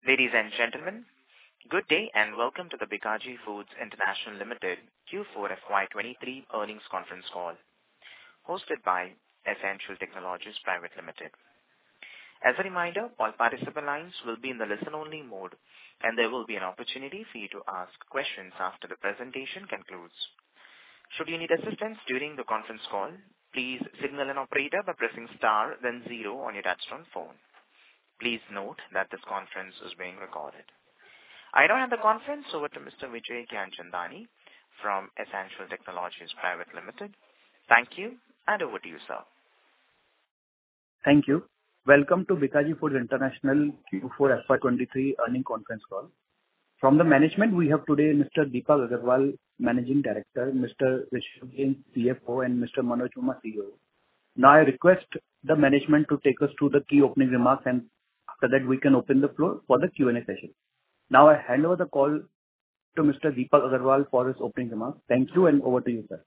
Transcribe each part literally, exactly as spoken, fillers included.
Ladies and gentlemen, good day and welcome to the Bikaji Foods International Limited Q four F Y twenty-three earnings conference call, hosted by Essential Technologies Private Limited. As a reminder, all participant lines will be in the listen-only mode, and there will be an opportunity for you to ask questions after the presentation concludes. Should you need assistance during the conference call, please signal an operator by pressing star then zero on your touchtone phone. Please note that this conference is being recorded. I now hand the conference over to Mister Vijay Gyanchandani from Essential Technologies Private Limited. Thank you, and over to you, sir. Thank you. Welcome to Bikaji Foods International Q four F Y twenty-three earnings conference call. From the management, we have today Mister Deepak Agarwal, Managing Director, Mister Rishabh Jain, C F O, and Mister Manoj Verma, C E O. Now I request the management to take us through the key opening remarks, and after that we can open the floor for the Q and A session. Now I hand over the call to Mister Deepak Agarwal for his opening remarks. Thank you, and over to you, sir.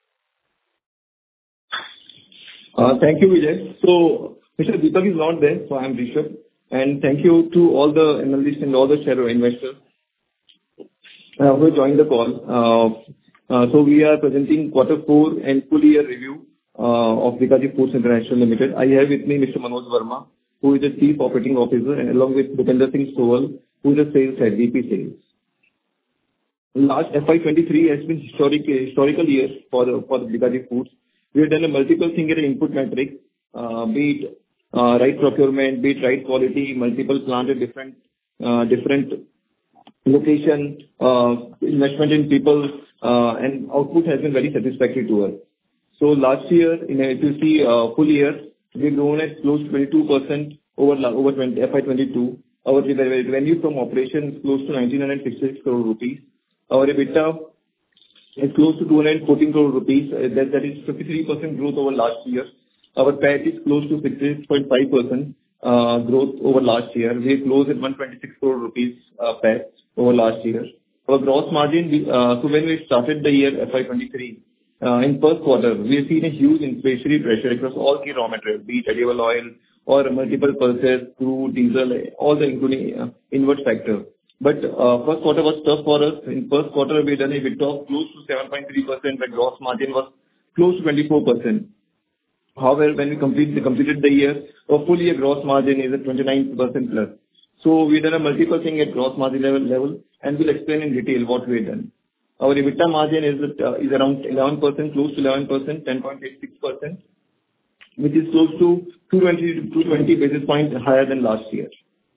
Uh, thank you, Vijay. So, Mister Deepak is not there, so I am Rishabh. And thank you to all the analysts and all the share investors uh, who joined the call. Uh, uh, so, we are presenting quarter four and full year review uh, of Bikaji Foods International Limited. I have with me Mister Manoj Verma, who is the Chief Operating Officer, and along with Bhupender Singh Sohal, who is the Sales Head, V P Sales. Last F Y twenty-three has been historic, historical year for the, for the Bikaji Foods. We have done a multiple thing at input metrics, uh, be it uh, right procurement, be it right quality, multiple plant at different, uh, different location, uh, investment in people, uh, and output has been very satisfactory to us. So last year, in a, if you see uh, full year, we've grown at close to twenty-two percent over over F Y twenty-two. Our revenue from operations is close to one thousand nine hundred sixty-six crore rupees. Our EBITDA is close to two hundred fourteen crore rupees. That, that is fifty-three percent growth over last year. Our P A T is close to sixty-six point five percent uh, growth over last year. We closed at one hundred twenty-six crore rupees uh, P A T over last year. Our gross margin, we, uh, so when we started the year F Y twenty-three, uh, in first quarter, we have seen a huge inflationary pressure across all key raw materials, be it edible oil or multiple pulses, crude, diesel, all the including uh, inward factor. But uh, first quarter was tough for us. In first quarter, we done a bit of close to seven point three percent, but gross margin was close to twenty-four percent. However, when we completed, completed the year, our full year gross margin is at twenty-nine percent plus. So we done a multiple thing at gross margin level, level and we'll explain in detail what we done. Our EBITDA margin is at, uh, is around eleven percent, close to eleven percent, ten point eight six percent, which is close to two hundred twenty to two hundred twenty basis points higher than last year.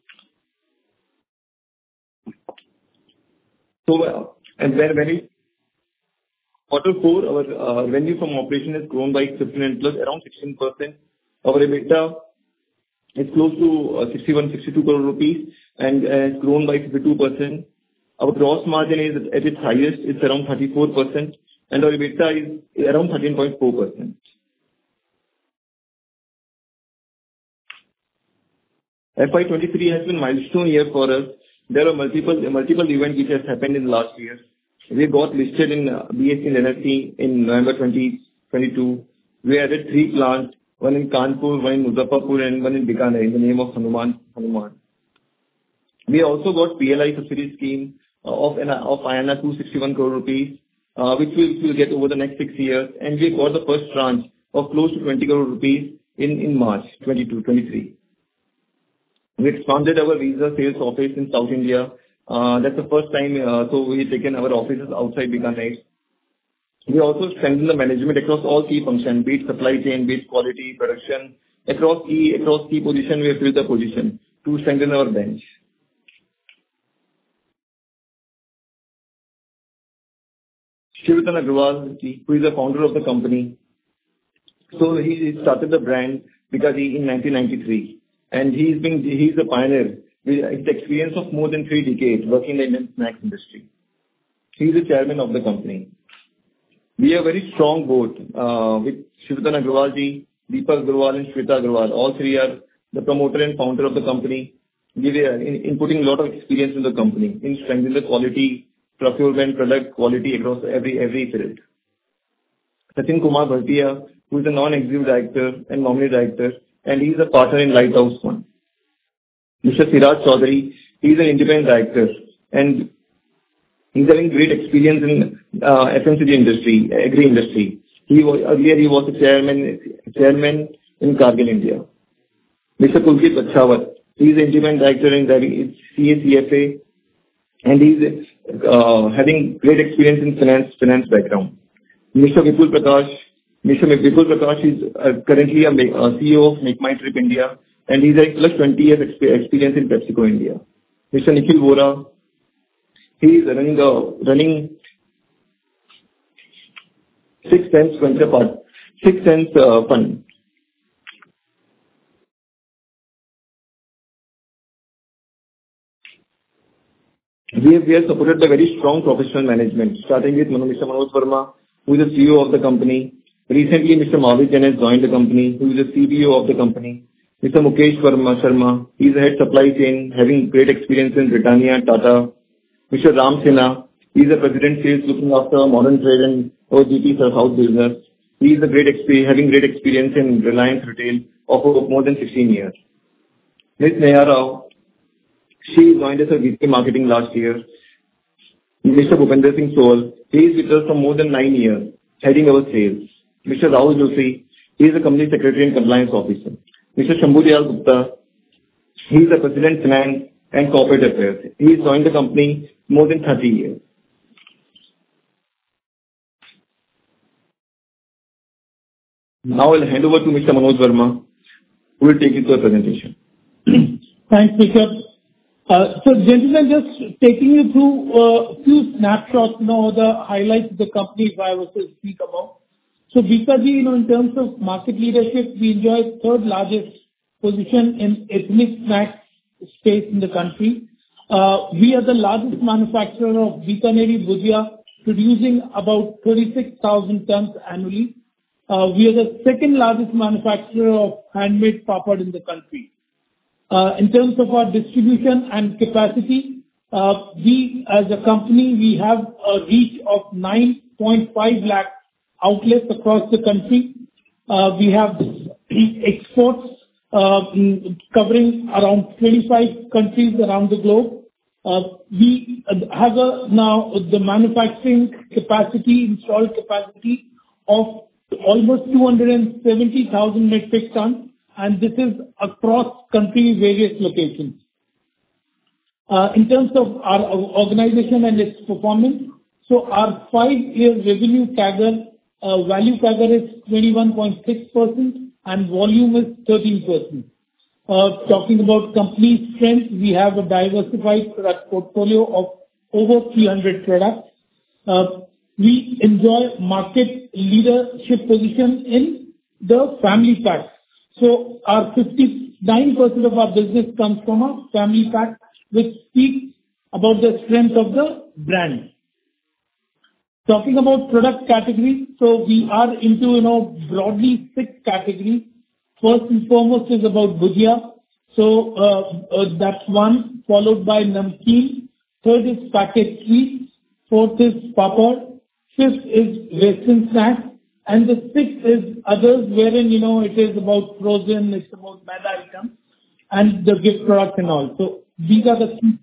So, uh, and when, when it, quarter four, our uh, revenue from operation has grown by fifteen plus, around sixteen percent. Our EBITDA is close to uh, sixty-one, sixty-two crore rupees and uh, has grown by fifty-two percent. Our gross margin is at its highest, it's around thirty-four percent, and our EBITDA is around thirteen point four percent. F Y twenty-three has been a milestone year for us. There are multiple multiple events which has happened in the last year. We got listed in uh, B S E and N S E in November twenty twenty-two. We added three plants, one in Kanpur, one in Muzaffarpur, and one in Bikaner in the name of Hanuman. Hanuman. We also got P L I subsidy scheme uh, of an of I N R two hundred sixty-one crore rupees, uh, which we will get over the next six years, and we got the first tranche of close to twenty crore rupees in in March twenty-two twenty-three. We expanded our visa sales office in South India. Uh, that's the first time, uh, so we've taken our offices outside Bikaner. We also strengthened the management across all key functions, be it supply chain, be it quality, production. Across key, across key position, we have filled the position to strengthen our bench. Shivardhan Agarwal, who is the founder of the company. So he started the brand Bikaji in nineteen ninety-three. And he's been, he's a pioneer with experience of more than three decades working in the Indian snacks industry. He's the chairman of the company. We have a very strong board uh, with Shivardhan Agarwal ji, Deepak Agarwal and Shweta Agarwal. All three are the promoter and founder of the company. We are in, inputting a lot of experience in the company in strengthening the quality, procurement, product quality across every every field. Sachin Kumar Bhartiya, who is a non-executive director and nominee director, and he is a partner in Lighthouse Fund. Mister Siraj Chaudhary, He's an independent director, and he's having great experience in uh, F M C G industry, agri industry. He was, earlier he was a chairman, chairman in Cargill, India. Mister Pulkit Bachawat, he is an independent director in C A C F A, and he's uh, having great experience in finance, finance background. Mister Vipul Prakash, Mister Vipul Prakash is uh, currently a, a C E O of Make My Trip India, and he's having plus twenty years exp- experience in PepsiCo India. Mister Nikhil Vora, he is running a, running Six Sense venture part, Six Sense uh, fund. We have, we are supported by very strong professional management, starting with Mister Manoj Verma, who is the C E O of the company. Recently, Mister Mahavir Jain has joined the company, who is the C B O of the company. Mister Mukesh Verma Sharma, he is the head supply chain, having great experience in Britannia, Tata. Mister Ram Sinha, he is the president sales, looking after modern trade and O G P South business. He is a great experience, having great experience in Reliance Retail of more than sixteen years. Miz Neha Rao, she joined as a V P marketing last year. Mister Bhupender Singh Sohal, he is with us for more than nine years, heading our sales. Mister Rahul Joshi, he is the company secretary and compliance officer. Mister Shambhu Dayal Gupta, he is the president finance and corporate affairs. He has joined the company more than thirty years. Now I'll hand over to Mister Manoj Verma, who will take you through the presentation. Thanks, Richard. Uh, so, gentlemen, just taking you through a uh, few snapshots, you know, the highlights of the company if I was to speak about. So, Bikaji, you know, in terms of market leadership, we enjoy third largest position in ethnic snacks space in the country. Uh, we are the largest manufacturer of Bikaneri Bhujia, producing about thirty-six thousand tons annually. Uh, we are the second largest manufacturer of handmade papad in the country. Uh, in terms of our distribution and capacity, uh, we as a company, we have a reach of nine point five lakh outlets across the country. Uh, we have exports uh, covering around twenty-five countries around the globe. Uh, we have a, now the manufacturing capacity, installed capacity of almost two hundred seventy thousand metric tons, and this is across country, various locations. Uh, in terms of our organization and its performance, so our five-year revenue C A G R, uh, value C A G R is twenty-one point six percent and volume is thirteen percent. Uh, talking about company strength, we have a diversified product portfolio of over three hundred products. Uh, we enjoy market leadership position in the family pack. So our fifty-nine percent of our business comes from a family pack, which speaks about the strength of the brand. Talking about product categories, so we are into, you know, broadly six categories. First and foremost is about Bhujia. So uh, uh, that's one, followed by Namkeen. Third is packaged sweets. Fourth is Papad. Fifth is Western snacks. And the sixth is others, wherein, you know, it is about frozen, it's about maida items, and the gift products and all. So these are the key.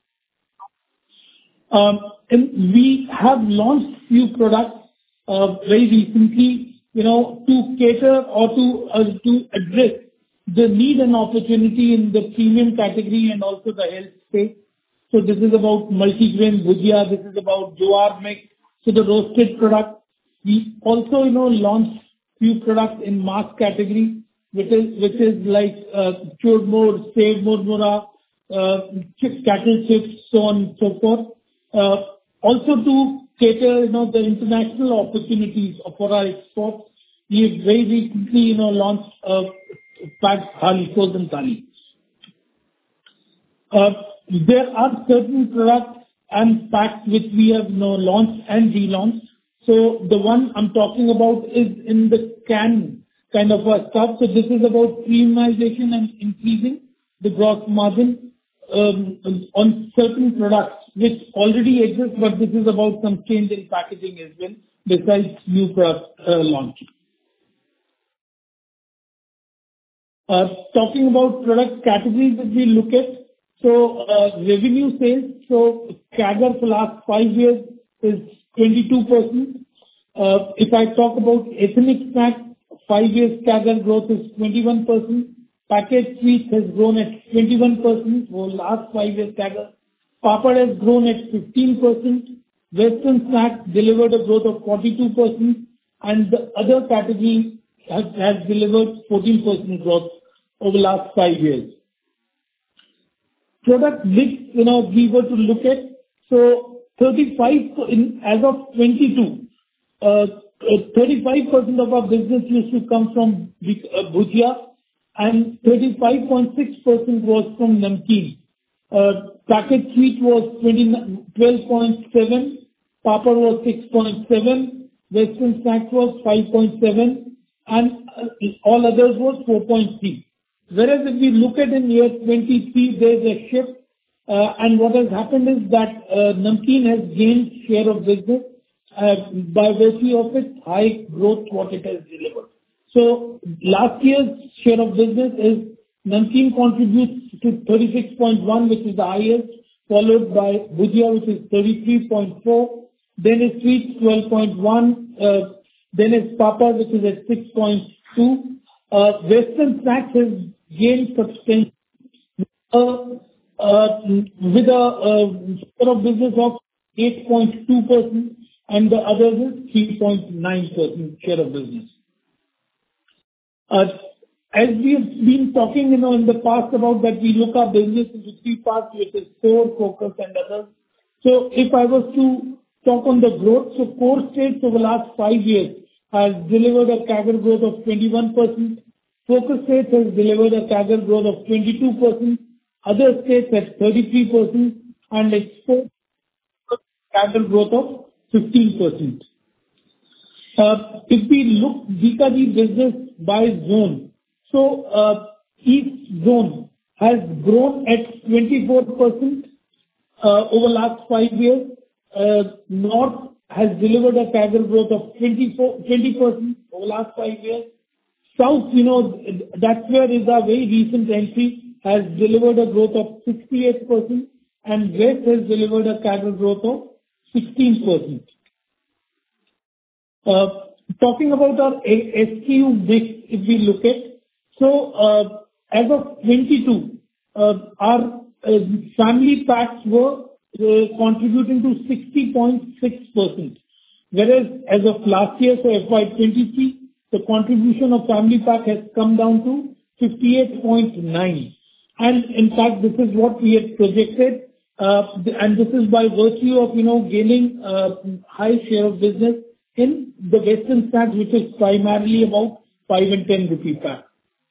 Um, and we have launched few products uh, very recently, you know, to cater or to uh, to address the need and opportunity in the premium category and also the health space. So this is about multigrain bhujia, this is about jowar mix, so the roasted product. We also, you know, launched few products in mass category, which is which is like uh, churmur, save murmura, uh, chips, cattle chips, so on and so forth. Uh, also to cater, you know, the international opportunities for our exports, we have very recently, you know, launched a packed thali, frozen thali. Uh, there are certain products and packs which we have, you know, launched and relaunched. So the one I'm talking about is in the can kind of a stuff. So this is about premiumization and increasing the gross margin um, on certain products which already exist, but this is about some change in packaging as well, besides new product uh, launch. Uh, talking about product categories that we look at, So, uh, revenue sales, so C A G R for last five years is twenty-two percent. Uh, If I talk about ethnic snacks, five years C A G R growth is twenty-one percent. Packaged sweets has grown at twenty-one percent for last five years C A G R. Papad has grown at fifteen percent. Western snacks delivered a growth of forty-two percent, and the other category has has delivered fourteen percent growth over the last five years. Product mix, you know, we were to look at, so thirty-five in as of twenty-two, uh, thirty-five percent of our business used to come from uh, bhujia, and thirty-five point six percent was from namkeen. Uh, Packaged sweet was twelve point seven, papad was six point seven, Western snacks was five point seven, and uh, all others was four point three. Whereas if we look at in year twenty-three, there is a shift, uh, and what has happened is that uh, namkeen has gained share of business uh, by virtue of its high growth, what it has delivered. So last year's share of business is namkeen contributes to thirty-six point one, which is the highest, followed by bhujia, which is thirty-three point four, then is sweets twelve point one, uh, then is papad, which is at six point two. Uh, Western snacks has gained substantial uh, uh, with a uh, share of business of eight point two percent, and the others is three point nine percent share of business. Uh, As we have been talking, you know, in the past about that we look our business into three parts, which is core, focus, and others. So if I was to talk on the growth, so core states over the last five years has delivered a C A G R growth of twenty-one percent. Focus states has delivered a C A G R growth of twenty-two percent. Other states at thirty-three percent, and export C A G R growth of fifteen percent. Uh, If we look Bikaji business by zone, so uh, each zone has grown at twenty-four percent uh, over last five years. Uh, North has delivered a C A G R growth of twenty-four twenty percent over last five years. South, you know, that's where is our very recent entry, has delivered a growth of sixty-eight percent, and West has delivered a C A G R growth of sixteen percent. Uh, Talking about our A- S K U mix, if we look at, so uh, as of twenty-two, uh, our uh, family packs were uh, contributing to sixty point six percent, whereas as of last year, so F Y twenty-three, the contribution of family pack has come down to fifty-eight point nine. And in fact, this is what we had projected, uh, and this is by virtue of, you know, gaining uh, high share of business in the Western snacks, which is primarily about five and ten rupee pack.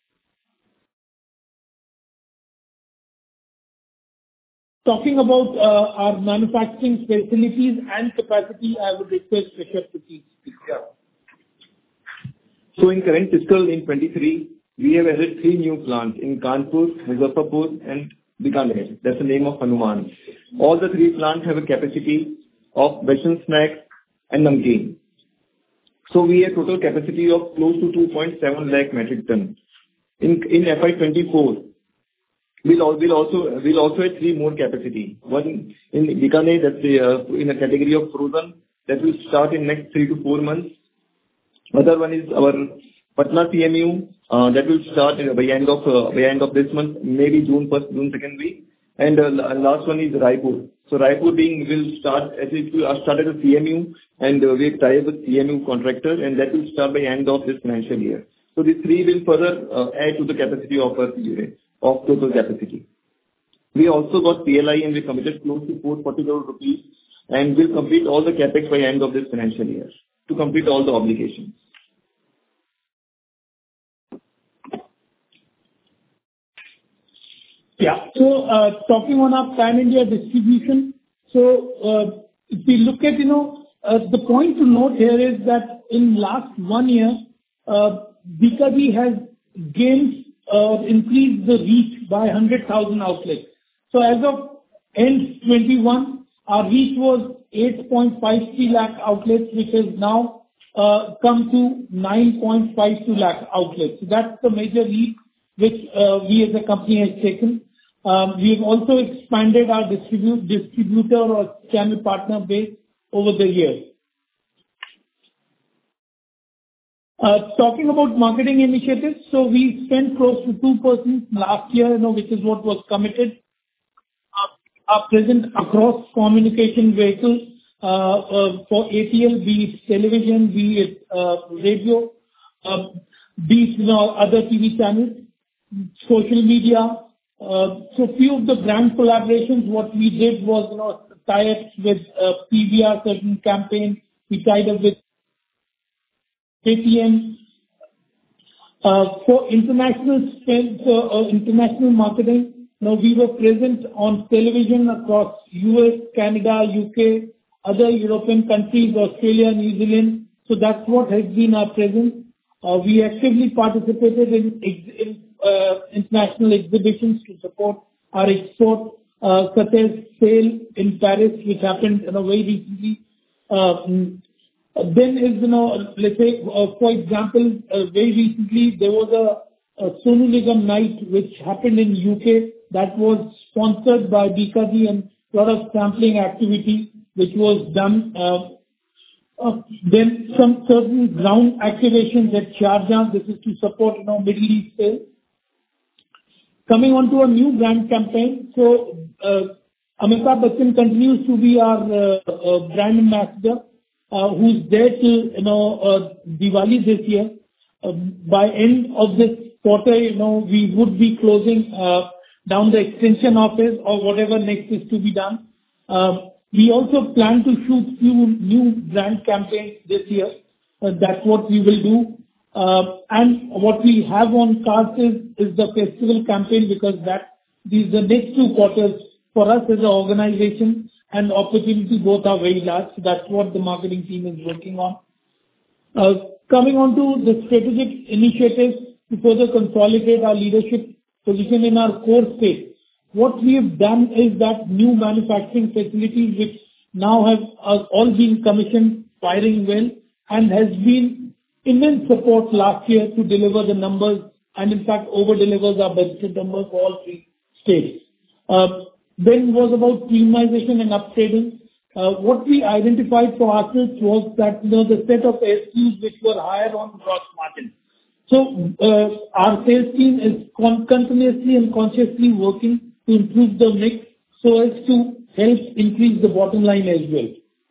Talking about uh, our manufacturing facilities and capacity, I would request Rishabh to please speak. Yeah. So in current fiscal in twenty-three, we have added three new plants in Kanpur, Muzaffarpur, and Bikaner. That's the name of Hanuman. All the three plants have a capacity of Western snacks and namkeen. So we have total capacity of close to two point seven lakh metric ton. In in F Y twenty-four, we'll al- we'll also we'll also have three more capacity. One in Bikaner, that's the, uh, in a category of frozen, that will start in next three to four months. Other one is our Patna C M U, uh, that will start uh, by end of uh, by end of this month, maybe June first, June second week. And uh, last one is Raipur. So Raipur being will start as it will start as a C M U, and uh, we tie up with C M U contractor, and that will start by end of this financial year. So these three will further uh, add to the capacity of our unit, of total capacity. We also got P L I, and we committed close to four hundred forty crore rupees, and will complete all the capex by end of this financial year to complete all the obligations. Yeah. So, uh, talking on our pan-India distribution, so, uh, if we look at, you know, uh, the point to note here is that in last one year, uh, Bikaji has gained, uh, increased the reach by one hundred thousand outlets. So as of end twenty-one, our reach was eight point five three lakh outlets, which has now, uh, come to nine point five two lakh outlets. So that's the major leap which, uh, we as a company has taken. Um, We've also expanded our distribu- distributor or channel partner base over the years. Uh, Talking about marketing initiatives, so we spent close to two percent last year, you know, which is what was committed. Uh, Are present across communication vehicles, uh, uh, for A T L, be it television, be it uh, radio, uh, be it, you know, other T V channels, social media. Uh, So few of the brand collaborations, what we did was, you know, tie-ups with uh, P V R, certain campaigns. We tied up with Paytm. Uh, For international spend, uh, uh, international marketing, now we were present on television across U S, Canada, U K, other European countries, Australia, New Zealand. So that's what has been our presence. Uh, We actively participated in ex- in, uh, international exhibitions to support our export, uh, such as SAIL in Paris, which happened, you know, very recently. Uh, mm, Then is, you know, let's say, uh, for example, uh, very recently there was a a Sonu Nigam night which happened in U K that was sponsored by Bikaji, and lot of sampling activity which was done. Uh, uh, Then some certain ground activations at Sharjah. This is to support, you know, Middle East sales. Coming on to a new brand campaign. So, uh, Amitabh Bachchan continues to be our uh, uh, brand ambassador, uh, who's there till, you know, uh, Diwali this year. Uh, By end of this quarter, you know, we would be closing uh, down the extension office or whatever next is to be done. Um, We also plan to shoot few new brand campaigns this year. Uh, That's what we will do. Uh, And what we have on cards is is the festival campaign, because that these the next two quarters for us as an organization and opportunity both are very large. So that's what the marketing team is working on. Uh, Coming on to the strategic initiatives to further consolidate our leadership position in our core space. What we have done is that new manufacturing facilities, which now have are all been commissioned, firing well, and has been immense support last year to deliver the numbers, and in fact, over-delivers our budgeted numbers for all three states. Uh, Then was about premiumization and upgrading. Uh, What we identified for ourselves was that, you know, the set of S K Us which were higher on gross margin. So, uh, our sales team is con- continuously and consciously working to improve the mix so as to help increase the bottom line as well.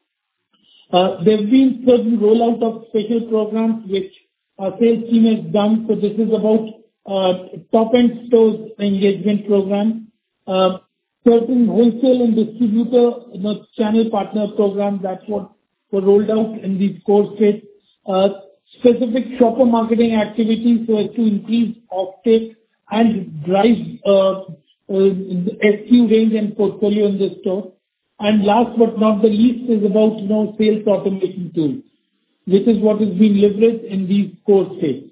Uh, There have been certain rollout of special programs which our sales team has done. So this is about uh, top-end stores engagement program, uh, certain wholesale and distributor, you know, channel partner program. That's what were rolled out in these core states. Uh, Specific shopper marketing activities so as to increase offtake and drive uh, uh, the S K U range and portfolio in the store. And last but not the least is about, you know, sales automation tools, which is what is being leveraged in these core states.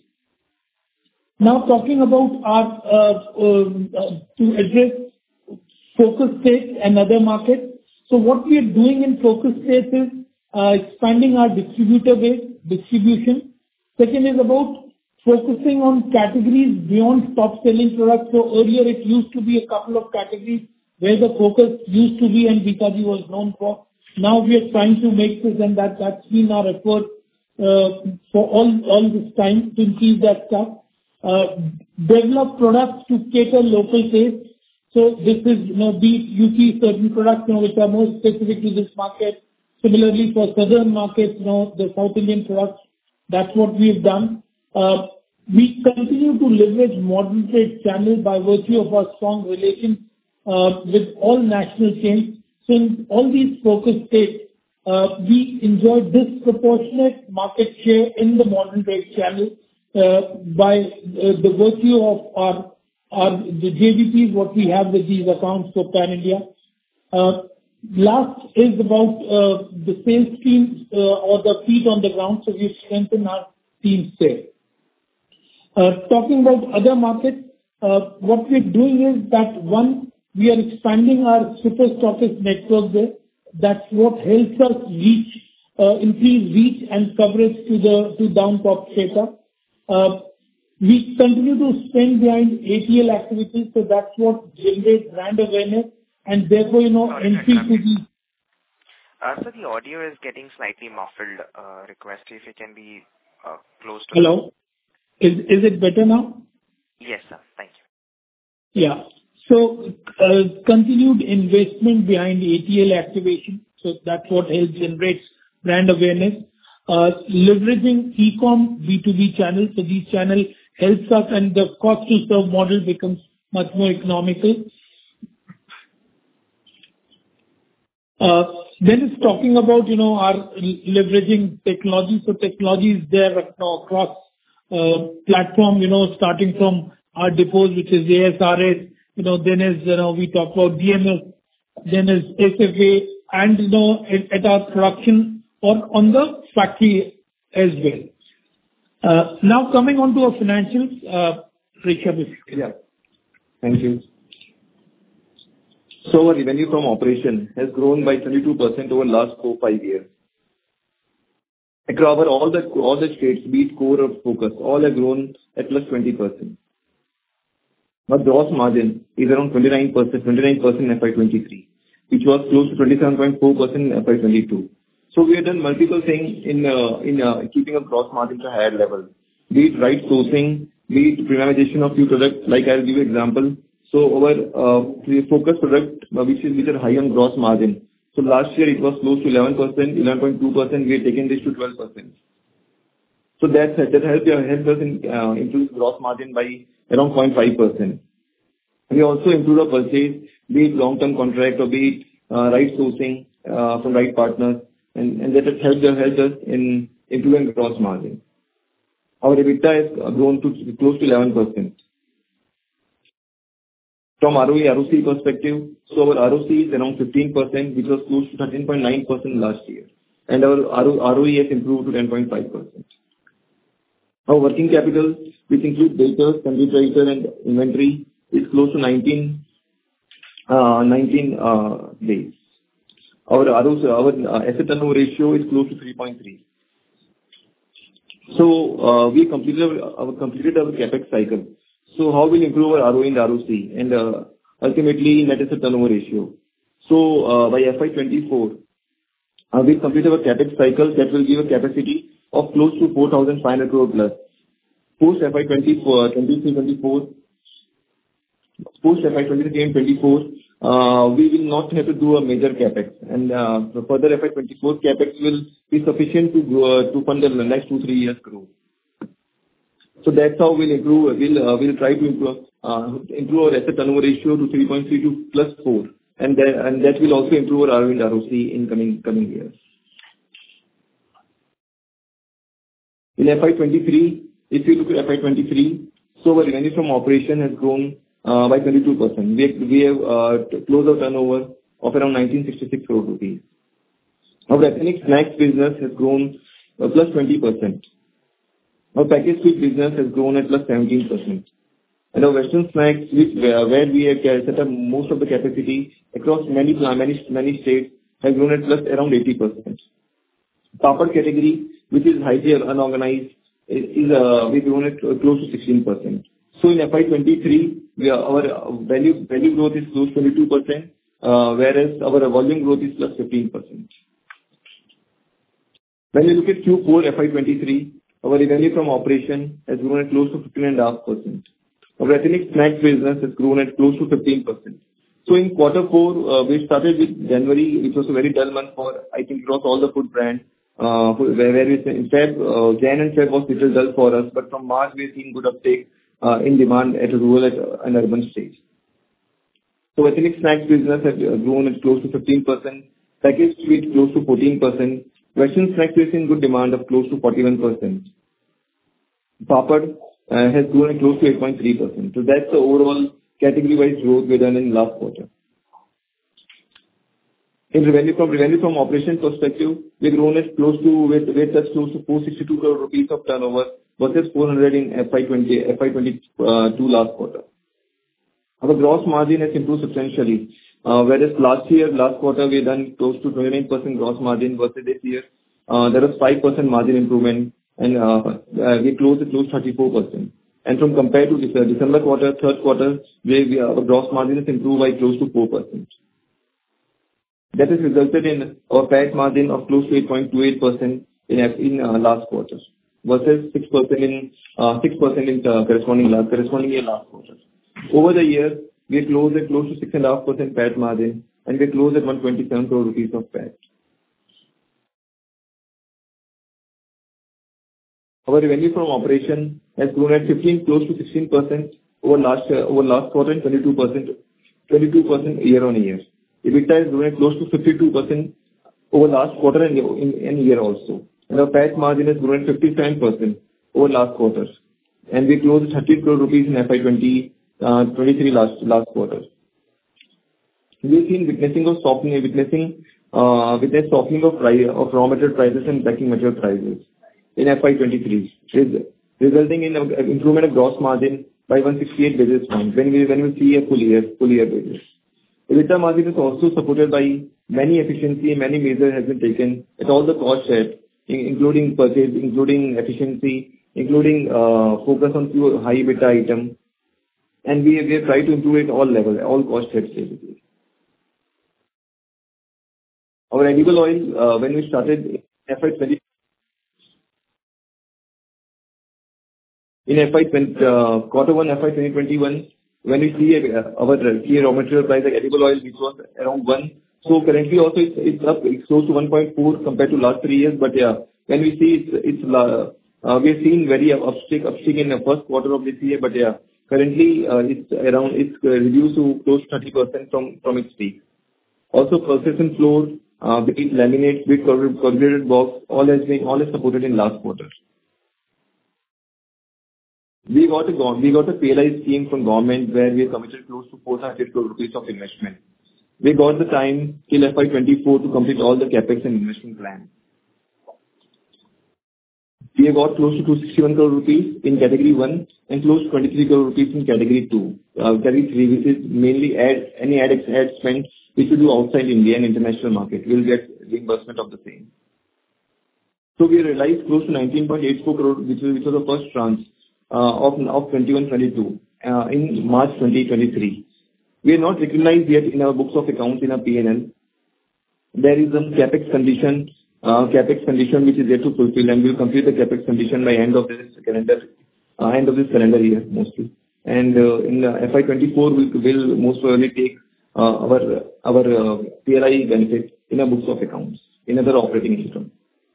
Now, talking about our uh, um, uh, to address focus states and other markets. So what we are doing in focus states is uh, expanding our distributor base, distribution. Second is about focusing on categories beyond top-selling products. So earlier it used to be a couple of categories where the focus used to be and Bikaji was known for. Now we are trying to make this, and that, that's been our effort uh, for all, all this time to increase that stuff. Uh, Develop products to cater local tastes. So this is, you know, be it U P certain products, you know, which are more specific to this market. Similarly, for southern markets, you know, the South Indian products, that's what we've done. Uh, We continue to leverage modern trade channel by virtue of our strong relations uh, with all national chains. So in all these focus states, uh, we enjoy disproportionate market share in the modern trade channel uh, by uh, the virtue of our our the J V Ps, what we have with these accounts for Pan India. Uh, Last is about uh, the sales teams uh, or the feet on the ground, so we've strengthened our teams there. Uh, Talking about other markets, uh, what we're doing is that, one, we are expanding our super stockist network there. That's what helps us reach, uh, increase reach and coverage to the to down top strata. Uh, We continue to spend behind A T L activities, so that's what generates brand awareness and therefore, you know, Sorry to entry interrupt to you. the... Uh, Sir, the audio is getting slightly muffled. Uh, Request if it can be uh, close to... Hello? Is is it better now? Yes, sir. Thank you. Yeah. So, uh, continued investment behind A T L activation, so that's what helps generate brand awareness. Uh, Leveraging e-com B two B channels, so these channel helps us and the cost to serve model becomes much more economical. Uh, Then it's talking about, you know, our leveraging technology. So technology is there, you know, across uh, platform, you know, starting from our depots, which is A S R S, you know, then is, you know, we talk about D M S, then is S F A, and, you know, at, at our production or on the factory as well. Uh, Now coming on to our financials, uh, Rishabh, if you can. Yeah. Thank you. So our revenue from operation has grown by twenty-two percent over last four, five years. Across all the, all the states, be it core or focus, all have grown at plus twenty percent. Our gross margin is around twenty-nine percent, twenty-nine percent in F Y twenty-three, which was close to twenty-seven point four percent in F Y twenty-two. So we have done multiple things in, uh, in, uh, keeping a gross margin to a higher level. Be it right sourcing, be it premiumization of few products, like I'll give you example. So our uh, focus product, uh, which is which are high on gross margin. So last year it was close to eleven percent, eleven point two percent. We have taken this to twelve percent. So that that helped helped us in uh, improve gross margin by around zero point five percent. We also improved our purchase, be it long-term contract or be it uh, right sourcing uh, from right partners, and, and that has helped helped us in improving gross margin. Our EBITDA has grown to close to eleven percent. From R O E, R O C perspective, so our R O C is around fifteen percent, which was close to thirteen point nine percent last year, and our R O E has improved to ten point five percent. Our working capital, which includes debtors, creditor, and inventory, is close to nineteen uh, days. Our R O C, our uh, asset turnover ratio is close to three point three. So uh, we completed our, our completed our capex cycle. So how will improve our R O E and R O C and uh, ultimately net asset turnover ratio? So uh, by F Y twenty-four, uh, we completed our capex cycle that will give a capacity of close to four thousand five hundred crore plus. Post F Y twenty-four, twenty-three, twenty-four, post F Y twenty-three and twenty-four, uh, we will not have to do a major capex, and uh, further F Y twenty-four capex will be sufficient to grow, uh, to fund the next two three years growth. So that's how we'll improve. We'll uh, we'll try to improve uh, improve our asset turnover ratio to three point three two plus four, and that and that will also improve our R O E and R O C in coming coming years. In F Y twenty-three, if you look at F Y twenty-three, so our revenue from operation has grown uh, by twenty-two percent. We we have uh, closed our turnover of around nineteen sixty-six crore rupees. Our ethnic snacks business has grown uh, plus twenty percent. Our packaged sweet business has grown at plus seventeen percent. And our western snacks, which where, where we have set up most of the capacity across many many many states, has grown at plus around eighty percent. Papad category, which is highly unorganized, is, is uh, we've grown at close to sixteen percent. So in F Y twenty-three, we are, our value value growth is close to twenty-two percent, uh, whereas our volume growth is plus fifteen percent. When we look at Q four F Y twenty-three, our revenue from operation has grown at close to fifteen point five percent. Our ethnic snacks business has grown at close to fifteen percent. So in quarter four, uh, we started with January, which was a very dull month for, I think, across all the food brands, uh, where, where we, in Feb, uh, Jan and Feb was little dull for us, but from March we are seeing good uptake uh, in demand at a rural and urban stage. So ethnic snacks business has grown at close to fifteen percent, packaged sweet close to fourteen percent, Western snacks is in good demand of close to forty-one percent. Papad uh, has grown at close to eight point three percent. So that's the overall category-wise growth we done in last quarter. In revenue from revenue from operation perspective, we've grown at close to with with that's close to four hundred sixty-two crore rupees of turnover versus four hundred in F Y twenty F Y twenty-two last quarter. Our gross margin has improved substantially. Uh, whereas last year, last quarter, we done close to twenty-nine percent gross margin versus this year, uh, there was five percent margin improvement, and uh, uh, we closed at close thirty-four percent. And from compared to this uh, December quarter, third quarter, where we, our gross margin has improved by close to four percent. That has resulted in our P A T margin of close to eight point two eight percent in in uh, last quarter versus six percent in uh, six percent in uh, corresponding last corresponding year last quarter. Over the year, we closed at close to six point five percent P A T margin, and we closed at one hundred twenty-seven crore rupees of P A T. Our revenue from operation has grown at fifteen, close to sixteen percent over last uh, over last quarter and twenty-two percent twenty-two percent year on year. EBITDA has grown at close to fifty-two percent over last quarter and in, in year also. And our P A T margin has grown at fifty-seven percent over last quarter. And we closed at thirteen crore rupees in F Y twenty twenty-three last last quarter. We've seen witnessing of softening, witnessing uh, witness softening of price of raw material prices and packing material prices in F Y twenty-three, resulting in an improvement of gross margin by one hundred sixty-eight basis points when we when we see a full year full year basis. EBITDA margin is also supported by many efficiency, many measures has been taken at all the cost head, including purchase, including efficiency, including uh, focus on few high EBITDA item, and we we have tried to improve it all level, all cost heads basically. Our edible oil, uh, when we started F Y twenty. In F Y twenty, uh, quarter one F Y twenty twenty-one, when we see uh, our key raw material price like edible oil, which was around one. So currently also it's, it's up, it's close to one point four compared to last three years. But yeah, when we see it's, it's uh, uh, we've seen very upstick, upstick in the first quarter of this year. But yeah, currently uh, it's around, it's uh, reduced to close to thirty percent from, from its peak. Also process and floor, uh, be it laminate, be it corrugated box, all has been, all is supported in last quarter. We got a we got a P L I scheme from government where we committed close to four hundred crore rupees of investment. We got the time till F Y twenty-four to complete all the capex and investment plan. We have got close to two hundred sixty-one crore rupees in category one and close to twenty-three crore rupees in category two. Uh, category three, which is mainly ad any ad ad spend which we do outside India and international market, we will get reimbursement of the same. So we realized close to nineteen point eight four crore, which was which was the first tranche. Uh, of of twenty-one twenty-two uh, in March twenty twenty-three. We are not recognized yet in our books of accounts in our P and L. There is some capex condition, uh, capex condition which is yet to fulfill, and we will complete the capex condition by end of this calendar, uh, end of this calendar year mostly. And uh, in uh, F Y twenty-four, we will most probably take uh, our our uh, P L I benefit in our books of accounts in other operating income.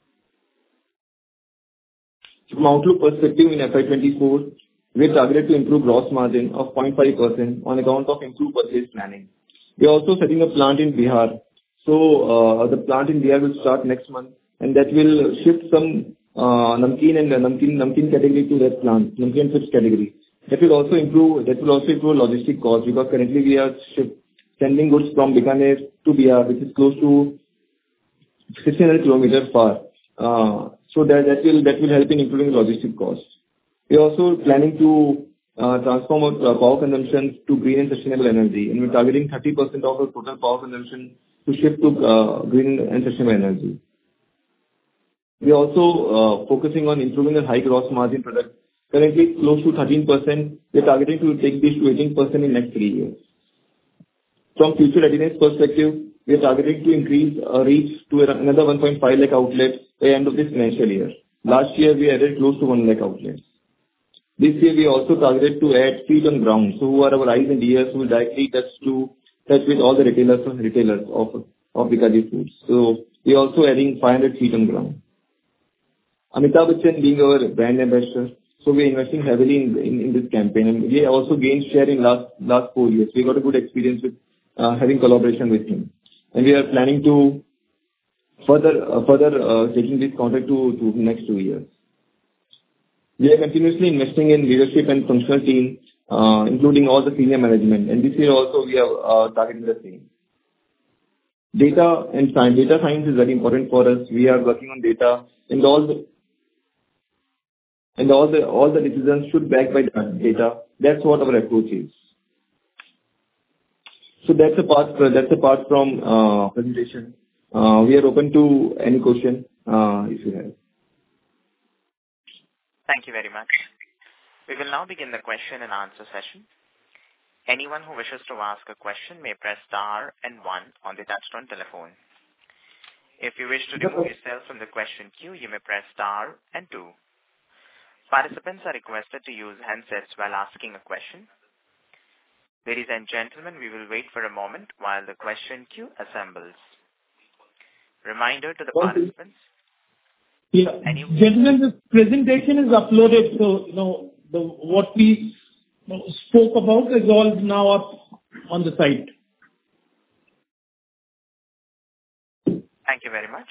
From outlook perspective in F Y twenty-four, we are targeted to improve gross margin of zero point five percent on account of improved purchase planning. We are also setting a plant in Bihar. So uh, the plant in Bihar will start next month, and that will shift some uh, namkeen and uh, namkeen namkeen category to that plant, namkeen chips category. That will also improve. That will also improve logistic cost because currently we are ship, sending goods from Bikaner to Bihar, which is close to sixteen hundred kilometers far. Uh, So that that will that will help in improving logistic costs. We are also planning to uh, transform our uh, power consumption to green and sustainable energy, and we're targeting thirty percent of our total power consumption to shift to uh, green and sustainable energy. We are also uh, focusing on improving the high gross margin product. Currently close to thirteen percent. We're targeting to take this to eighteen percent in next three years. From future readiness perspective, we are targeting to increase uh, reach to another one point five lakh outlets by the end of this financial year. Last year, we added close to one lakh outlets. This year, we also targeted to add feet on ground, so who are our eyes and ears who will directly touch to touch with all the retailers and retailers of of Bikaji Foods. So we are also adding five hundred feet on ground. Amitabh Bachchan being our brand ambassador, so we are investing heavily in, in, in this campaign, and we also gained share in last last four years. We got a good experience with uh, having collaboration with him, and we are planning to further uh, further uh, taking this contract to to next two years. We are continuously investing in leadership and functional team, uh, including all the senior management, and this year also we are uh, targeting the same. Data and science. Data science is very important for us. We are working on data, and all the and all the all the decisions should back by data. That's what our approach is. So that's a part. That's a part from uh, presentation. Uh, we are open to any question uh, if you have. Thank you very much. We will now begin the question and answer session. Anyone who wishes to ask a question may press star and one on the touchtone telephone. If you wish to remove yourself from the question queue, you may press star and two. Participants are requested to use handsets while asking a question. Ladies and gentlemen, we will wait for a moment while the question queue assembles. Reminder to the participants. Yeah. Any- Gentlemen, this presentation is uploaded, so you know the what we you know, spoke about is all now up on the site. Thank you very much.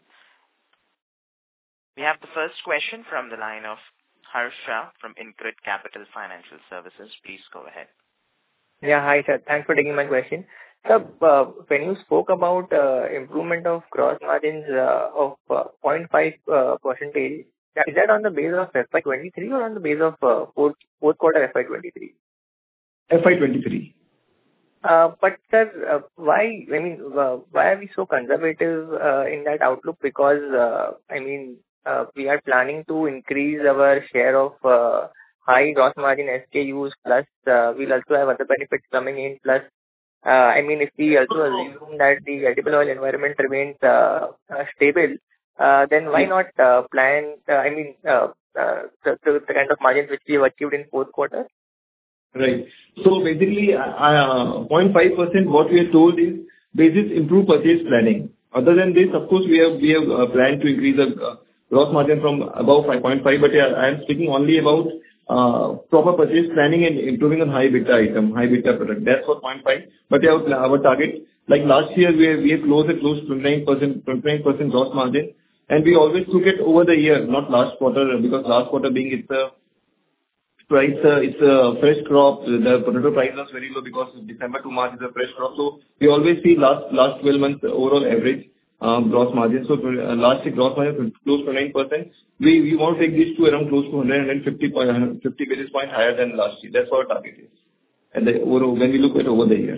We have the first question from the line of Harsha from InCred Capital Financial Services. Please go ahead. Yeah, hi sir. Thanks for taking my question. Sir, uh, when you spoke about uh, improvement of gross margins uh, of uh, zero point five uh, percentage, is that on the base of F Y twenty-three or on the base of uh, fourth, fourth quarter F Y twenty-three? F Y twenty-three. Uh, but sir, uh, why, I mean, uh, why are we so conservative uh, in that outlook? Because, uh, I mean, uh, we are planning to increase our share of uh, high gross margin S K Us, plus uh, we'll also have other benefits coming in, plus uh, I mean, if we also assume that the edible oil environment remains uh, uh, stable, uh, then why not uh, plan, uh, I mean, uh, uh, the, the, the kind of margins which we have achieved in fourth quarter? Right. So basically, uh, zero point five percent what we are told is basis improved purchase planning. Other than this, of course, we have we have uh, planned to increase the uh, gross margin from above five point five, but yeah, I am speaking only about uh, proper purchase planning and improving on high beta item, high beta product. That's for zero point five. But yeah, our, our target, like last year, we have, we have closed at close to twenty-nine percent, twenty-nine percent gross margin, and we always took it over the year, not last quarter, because last quarter being it's a price, uh, it's a fresh crop. The potato price was very low because December to March is a fresh crop. So we always see last last twelve months overall average um, gross margin. So uh, last year gross margin close to nine percent. We we want to take this to around close to one hundred fifty basis points higher than last year. That's what our target is. And the overall, when we look at over the year.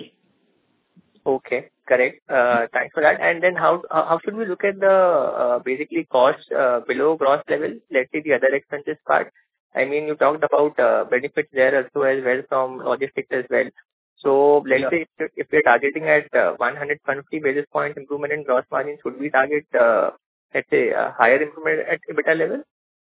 Okay, correct. Uh, Thanks for that. And then how how how should we look at the uh, basically cost uh, below gross level, let's say the other expenses part? I mean, you talked about uh, benefits there also as well from logistics as well. So let's Yeah. say if if we're targeting at uh, one hundred fifty basis point improvement in gross margin, should we target, uh, let's say, a higher improvement at EBITDA level?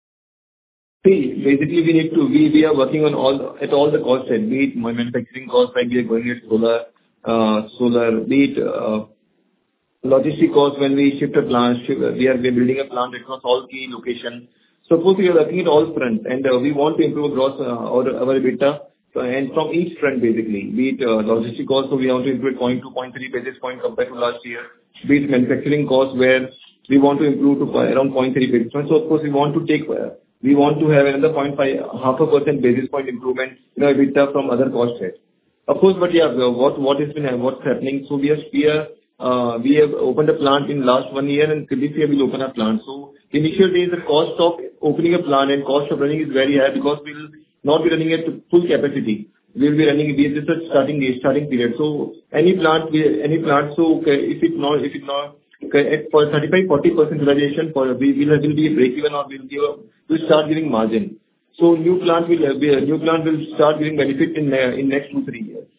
See, basically, we need to, we we are working on all, at all the cost side, be it manufacturing cost, like we are going at solar, uh, solar, be it uh, logistic cost when we shift a plant, shift- we are we are building a plant across all key locations. Suppose we are working at all front, and uh, we want to improve gross uh, or our EBITDA, so, and from each front, basically, be it uh, logistic cost, so we want to improve zero point two, zero point three basis point compared to last year. Be it manufacturing cost, where we want to improve to uh, around zero point three basis points. So of course, we want to take, uh, we want to have another zero point five, half a percent basis point improvement, you know, EBITDA from other cost heads. Of course, but yeah, uh, what what has been, what's happening, so we are, we are, uh, we have opened a plant in last one year, and this year we'll open a plant. So initial days, the cost of opening a plant and cost of running is very high because we'll not be running at full capacity. We'll be running, we this is starting the starting period. So any plant, we, any plant, so okay, if it not, if it not, okay, at for thirty-five forty percent realization, for we will will be a break even or we'll give a, we'll start giving margin. So new plant will uh, be, a new plant will start giving benefit in uh, in next two three years.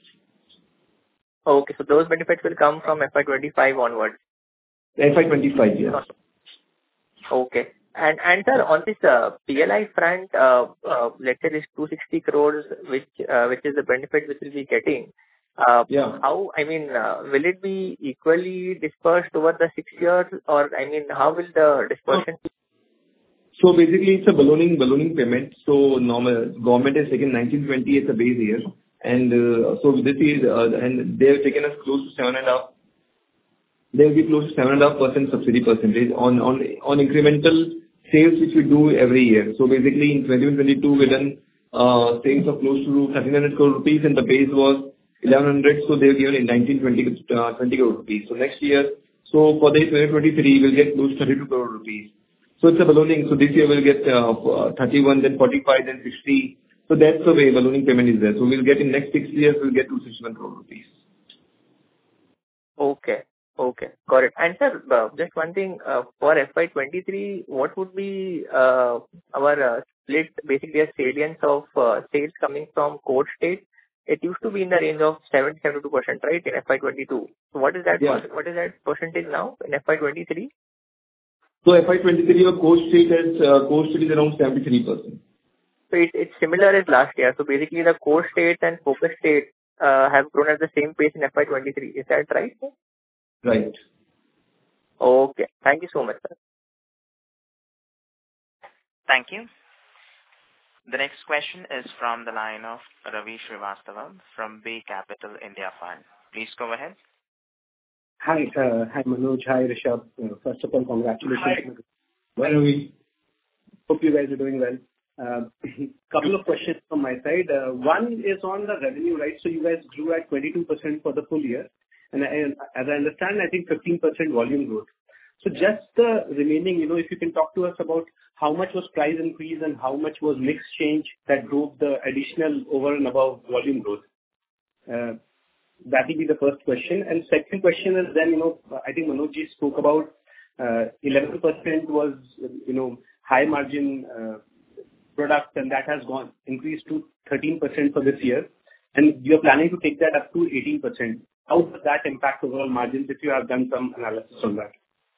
Okay, so those benefits will come from F Y twenty-five onwards. F Y twenty-five, yes. Okay. And and sir, on this uh, P L I front, uh, uh, let's say this two hundred sixty crores, which uh, which is the benefit which we'll be getting, uh, Yeah. how, I mean, uh, will it be equally dispersed over the six years, or, I mean, how will the dispersion be? So basically, it's a ballooning ballooning payment. So normal government has taken nineteen twenty as a base year, and uh, so this is uh, and they have taken us close to seven and a half. They will be close to seven and a half percent subsidy percentage on on on incremental sales which we do every year. So basically, in twenty twenty-two, we done uh, sales of close to thirteen hundred crore rupees, and the base was eleven hundred. So they have given in nineteen twenty uh, twenty crore rupees. So next year, so for the twenty twenty-three, we'll get close to thirty-two crore rupees. So it's a ballooning. So this year we'll get uh, thirty-one, then forty-five, then sixty. So that's the way ballooning payment is there. So we'll get in next six years, we'll get two hundred sixty-one crore rupees. Okay. Okay, got it. And sir, uh, just one thing, uh, for F Y twenty-three, what would be uh, our uh, split basically a salience of uh, sales coming from core state, it used to be in the range of seventy to seventy-two percent, right, in F Y twenty-two. So what is that? Yeah. per- What is that percentage now in F Y twenty-three? So F Y twenty-three, your core state is uh, core state is around seventy-three percent. So it, it's similar as last year. So basically, the core states and focus states uh, have grown at the same pace in F Y twenty-three. Is that right? Right. Okay. Thank you so much, sir. Thank you. The next question is from the line of Ravi Srivastava from Bay Capital India Fund. Please go ahead. Hi, uh, hi Manoj, hi Rishabh. Uh, first of all, congratulations. Hi. Hi, Ravi. Hope you guys are doing well. Uh, couple of questions from my side. Uh, one is on the revenue, right? So you guys grew at twenty-two percent for the full year. And I, as I understand, I think fifteen percent volume growth. So just the remaining, you know, if you can talk to us about how much was price increase and how much was mix change that drove the additional over and above volume growth. Uh, that will be the first question. And second question is then, you know, I think Manoj ji spoke about uh, eleven percent was, you know, high margin uh, products, and that has gone increased to thirteen percent for this year. And you're planning to take that up to eighteen percent. How does that impact overall margins if you have done some analysis on that?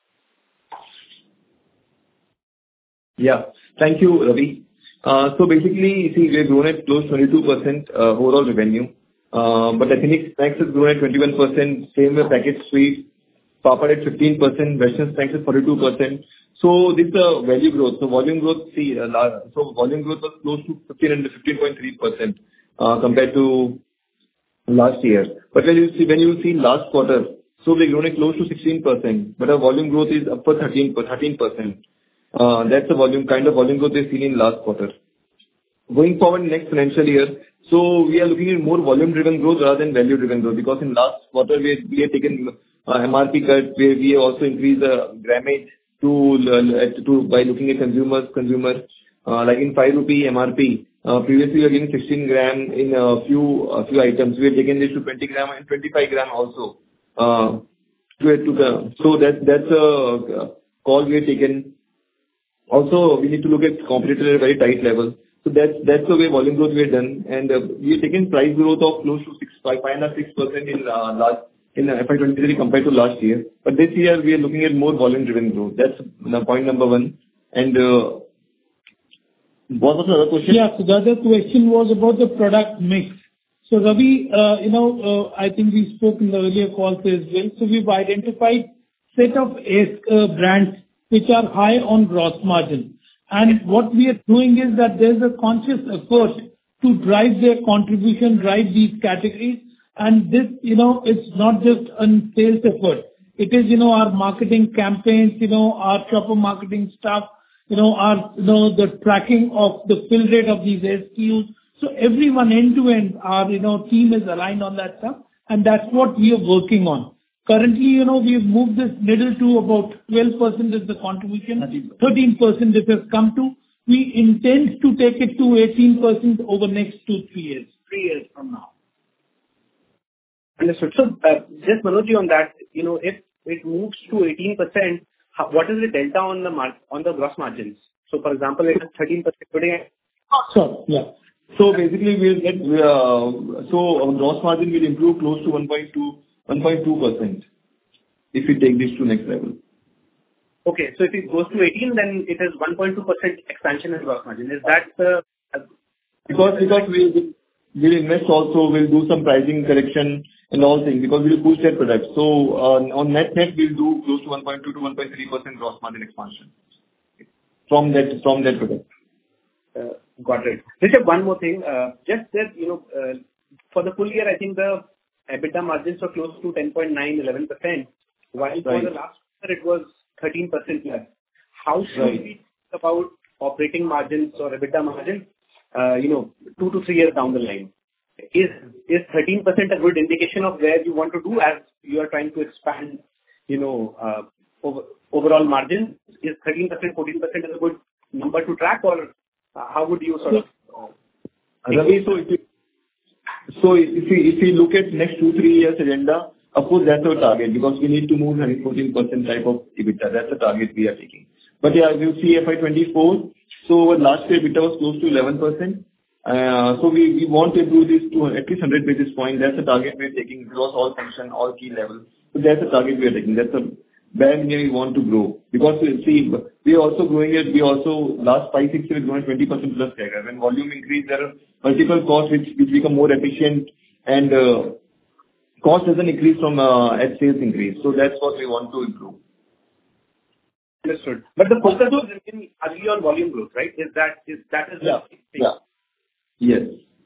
Yeah. Thank you, Ravi. Uh, So basically, you see, we've grown at close to twenty-two percent uh, overall revenue. Uh, But ethnic snacks has grown at twenty-one percent, same with packaged sweets, papad at fifteen percent, western snacks at forty-two percent. So this is a value growth. So volume growth, see, uh, la- so volume growth was close to fifteen and fifteen point three percent uh, compared to last year. But when you see, when you see last quarter, so we've grown at close to sixteen percent, but our volume growth is up for thirteen percent. Uh, That's the volume, kind of volume growth we've seen in last quarter. Going forward next financial year, so we are looking at more volume-driven growth rather than value-driven growth, because in last quarter we we had taken uh, M R P cut, where we have also increased the grammage to uh, to by looking at consumers, consumer. Uh, Like in five rupee M R P, uh, previously we were getting sixteen gram in a few a few items. We have taken this to twenty gram and twenty-five gram also. Uh, to to the So that that's a call we have taken. Also, we need to look at competitor at a very tight level. So that's that's the way volume growth we have done. And uh, we have taken price growth of close to six, five, five and a half, six percent in uh, last in uh, F Y twenty-three compared to last year. But this year we are looking at more volume-driven growth. That's uh, point number one. And uh, what was the other question? Yeah. So the other question was about the product mix. So Ravi, uh, you know, uh, I think we spoke in the earlier calls as well. So we've identified set of uh, brands which are high on gross margin. And what we are doing is that there's a conscious effort to drive their contribution, drive these categories. And this, you know, it's not just a sales effort. It is, you know, our marketing campaigns, you know, our shopper marketing staff, you know, our, you know, the tracking of the fill rate of these S K Us. So everyone end to end, our, you know, team is aligned on that stuff. And that's what we are working on. Currently, you know, we've moved this needle to about twelve percent is the contribution, thirteen percent it has come to. We intend to take it to eighteen percent over next two, three years, three years from now. Understood. So, uh, just Manoj, on that, you know, if it moves to eighteen percent, how, what is the delta on the mar- on the gross margins? So, for example, it is thirteen percent today. So, yeah. So basically, we'll get, uh, so our gross margin will improve close to one point two percent if we take this to next level. Okay. So if it goes to eighteen, then it is one point two percent expansion in gross margin. Is that the... Uh, Because because we will invest also, we'll do some pricing correction and all things, because we'll push that product. So, uh, on net-net, we'll do close to one point two to one point three percent gross margin expansion from that from that product. Uh, Got it. Rishabh, one more thing. Uh, Just that, you know, uh, for the full year, I think the EBITDA margins are close to ten point nine, eleven percent, while for Right. the last year it was thirteen percent plus. How should Right. we think about operating margins or EBITDA margins, uh, you know, two to three years down the line? Is is thirteen percent a good indication of where you want to do as you are trying to expand, you know, uh, over, overall margins? Is thirteen percent, fourteen percent is a good number to track, or uh, how would you sort of... Uh, Ravi, so if you So if we if we look at next two, three years agenda, of course, that's our target, because we need to move fourteen percent type of EBITDA. That's the target we are taking. But yeah, you see F Y twenty-four, So our last year EBITDA was close to eleven percent. Uh, so we, we want to improve this to at least one hundred basis points. That's the target we're taking across all function, all key levels. So that's the target we are taking. That's the bare minimum we want to grow. Because we see, we are also growing it. We also, last five, six years, growing twenty percent plus C A G R. When volume increase, there are multiple costs which, which become more efficient, and uh, cost doesn't increase from uh, as sales increase. So that's what we want to improve. Understood. But the focus was in early on volume growth, right? Is that is that is Yeah. the thing? Yeah. Yes.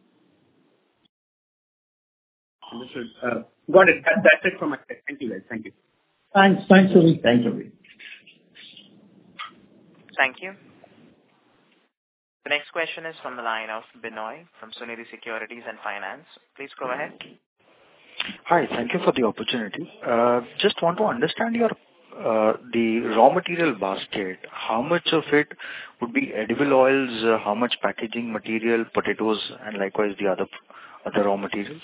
Understood. Uh, got it. That, that's it from my side. Thank you, guys. Thank you. Thanks. Thanks, Ravi. Thanks, Ravi. Thank you. The next question is from the line of Binoy from Sunidhi Securities and Finance. Please go ahead. Hi. Thank you for the opportunity. Uh, Just want to understand your uh, the raw material basket. How much of it would be edible oils, uh, how much packaging material, potatoes, and likewise the other other raw materials?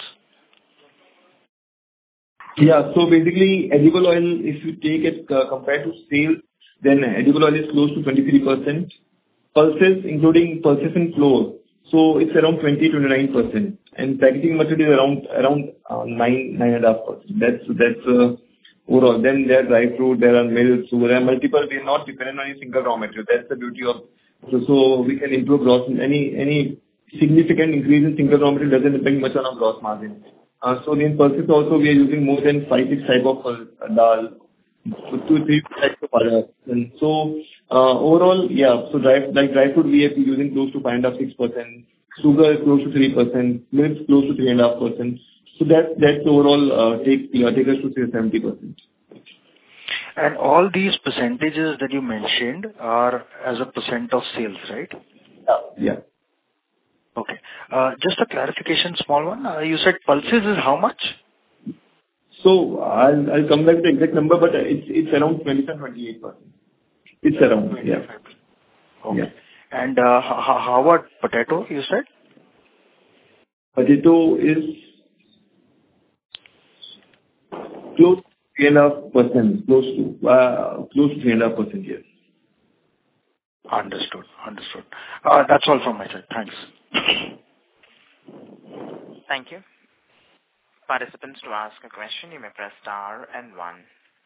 Yeah. So basically, edible oil, if you take it uh, compared to sales, then edible oil is close to twenty-three percent. Pulses, including pulses and flour, so it's around twenty to twenty-nine percent. And packaging material is around around uh, nine nine and a half percent. That's that's uh, overall. Then there are dry fruit, there are milk, so there are multiple. We are not dependent on any single raw material. That's the beauty of. So, so we can improve gross. Any any significant increase in single raw material doesn't depend much on our gross margin. Uh, so in pulses also we are using more than five six type of uh, dal. So two, three types of products. And so, uh, overall, yeah, so dry, like dry fruit, we are using close to five point five six percent, sugar is close to three percent, milk close to three point five percent. So that, that's overall, uh, take, uh, take us to say seventy percent. And all these percentages that you mentioned are as a percent of sales, right? Yeah. Yeah. Okay. Uh, Just a clarification, small one. Uh, You said pulses is how much? So I'll, I'll come back to the exact number, but it's, it's around twenty-seven, twenty-eight percent. It's around, yeah. Okay. Yeah. And uh, how, how about potato, you said? Potato is close to three point five percent, close to, uh, close to three point five percent, yes. Understood. Understood. Uh, That's all from my side. Thanks. Thank you. Participants, to ask a question, you may press star and one.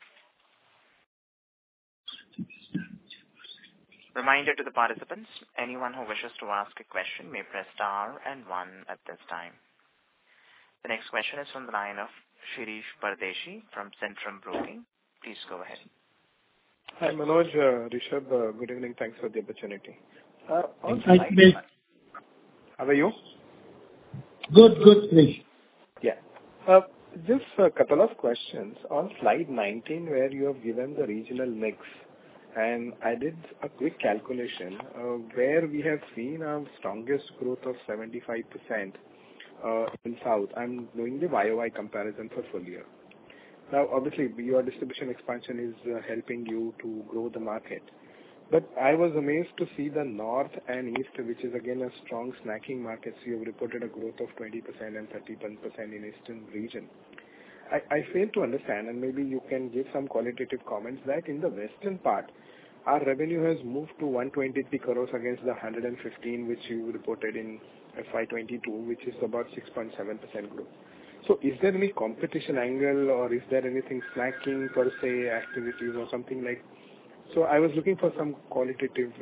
Reminder to the participants, anyone who wishes to ask a question may press star and one at this time. The next question is from the line of Shirish Pardeshi from Centrum Broking. Please go ahead. Hi, Manoj, uh, Rishabh, uh, good evening. Thanks for the opportunity. Uh, on Hi, slide- Krish. How are you? Good, good, Krish. Yeah. Uh, Just a couple of questions. On slide nineteen, where you have given the regional mix, and I did a quick calculation, uh, where we have seen our strongest growth of seventy-five percent uh, in South. I'm doing the Y O Y comparison for full year. Now, obviously, your distribution expansion is uh, helping you to grow the market. But I was amazed to see the North and East, which is again a strong snacking market. So you have reported a growth of twenty percent and thirty-one percent in Eastern region. I, I fail to understand, and maybe you can give some qualitative comments, that in the Western part, our revenue has moved to one hundred twenty-three crores against the one hundred fifteen which you reported in F Y twenty-two, which is about six point seven percent growth. So is there any competition angle, or is there anything snacking per se activities or something like? So I was looking for some qualitative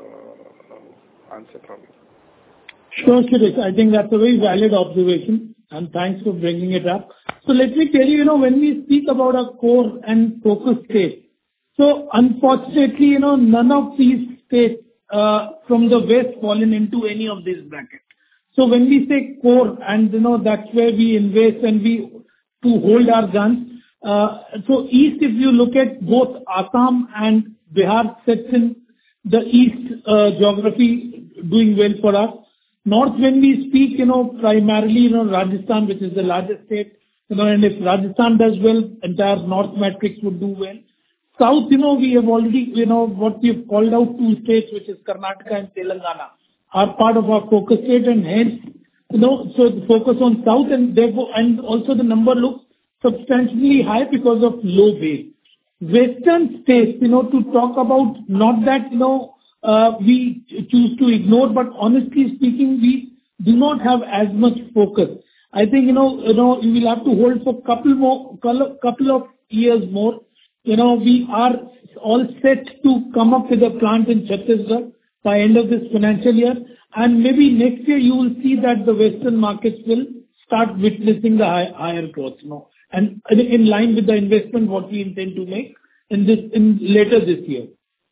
uh, answer from you. Sure, Shirish. I think that's a very valid observation, and thanks for bringing it up. So let me tell you, you know, when we speak about our core and focus states, so unfortunately, you know, none of these states uh, from the West fallen into any of these brackets. So when we say core, and you know, that's where we invest and we to hold our guns. Uh, so East, if you look at both Assam and Bihar, sits in the East uh, geography doing well for us. North, when we speak, you know, primarily, you know, Rajasthan, which is the largest state, you know, and if Rajasthan does well, entire North matrix would do well. South, you know, we have already, you know, what we've called out two states, which is Karnataka and Telangana, are part of our focus state, and hence, you know, so the focus on South, and therefore, and also the number looks substantially high because of low base. Western states, you know, to talk about, not that, you know, uh, we choose to ignore, but honestly speaking, we do not have as much focus. I think, you know, you know, we will have to hold for couple more, couple of years more. You know, we are all set to come up with a plant in Chhattisgarh by end of this financial year, and maybe next year you will see that the Western markets will start witnessing the high, higher growth, you know, and in line with the investment what we intend to make in this, in later this year.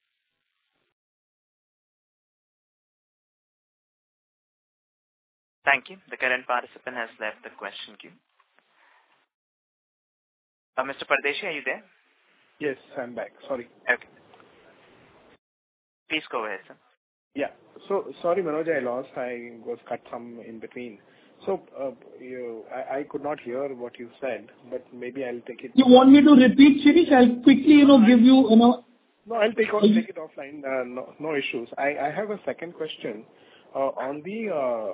Thank you. The current participant has left the question queue. Uh, Mister Pardeshi, are you there? Yes, I'm back. Sorry. Okay. Please go ahead, sir. Yeah. So, sorry, Manoj, I lost. I was cut some in between. So, uh, you, I, I could not hear what you said, but maybe I'll take it. You want me to repeat, Shirish? I'll quickly, you know, give you, you know. No, I'll take, take it offline. Uh, no, no issues. I, I have a second question uh, on the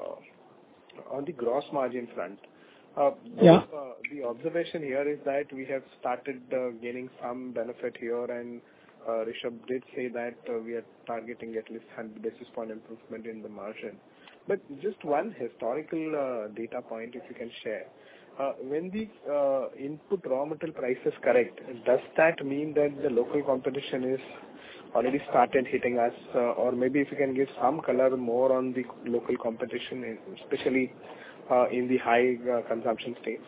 uh, on the gross margin front. Uh, yeah. The, uh, the observation here is that we have started uh, gaining some benefit here, and uh, Rishabh did say that uh, we are targeting at least one hundred basis point improvement in the margin. But just one historical uh, data point, if you can share. Uh, when the uh, input raw material prices correct, does that mean that the local competition is already started hitting us? Uh, or maybe if you can give some color more on the local competition, especially uh, in the high uh, consumption states.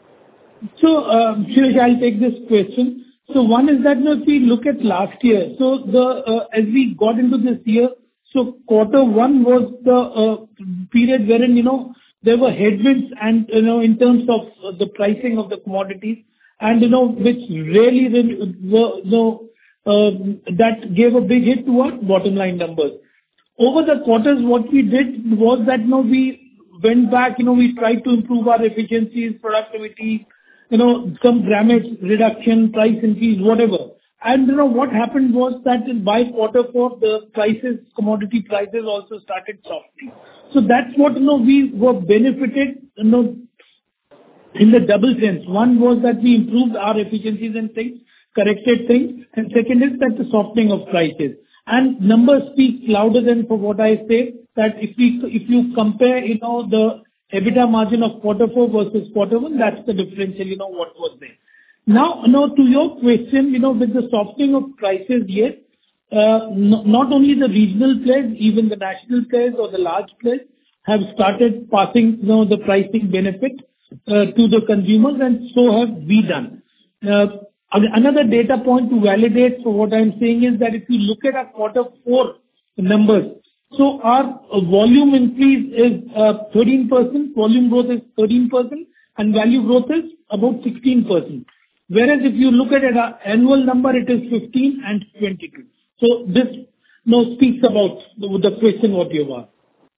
So, uh, Shirish, I'll take this question. So one is that, you know, if we look at last year, so the uh, as we got into this year, so quarter one was the uh, period wherein, you know, there were headwinds and, you know, in terms of uh, the pricing of the commodities and, you know, which really, really were, you know, uh, that gave a big hit to our bottom line numbers. Over the quarters, what we did was that, you know, we went back, you know, we tried to improve our efficiencies, productivity, you know, some grammage reduction, price increase, whatever. And, you know, what happened was that in by quarter four, the prices, commodity prices also started softening. So that's what, you know, we were benefited, you know, in the double sense. One was that we improved our efficiencies and things, corrected things, and second is that the softening of prices. And numbers speak louder than for what I say, that if we, if you compare, you know, the EBITDA margin of quarter four versus quarter one, that's the differential, you know, what was there. Now, now to your question, you know, with the softening of prices, yes, uh, no, not only the regional players, even the national players or the large players have started passing, you know, the pricing benefit uh, to the consumers, and so have we done. Uh, another data point to validate for what I'm saying is that if you look at our quarter four numbers, so our uh, volume increase is uh, thirteen percent, volume growth is thirteen percent, and value growth is about sixteen percent. Whereas if you look at it, our annual number, it is fifteen and twenty-two. So this, you know, speaks about the, the question what you have asked.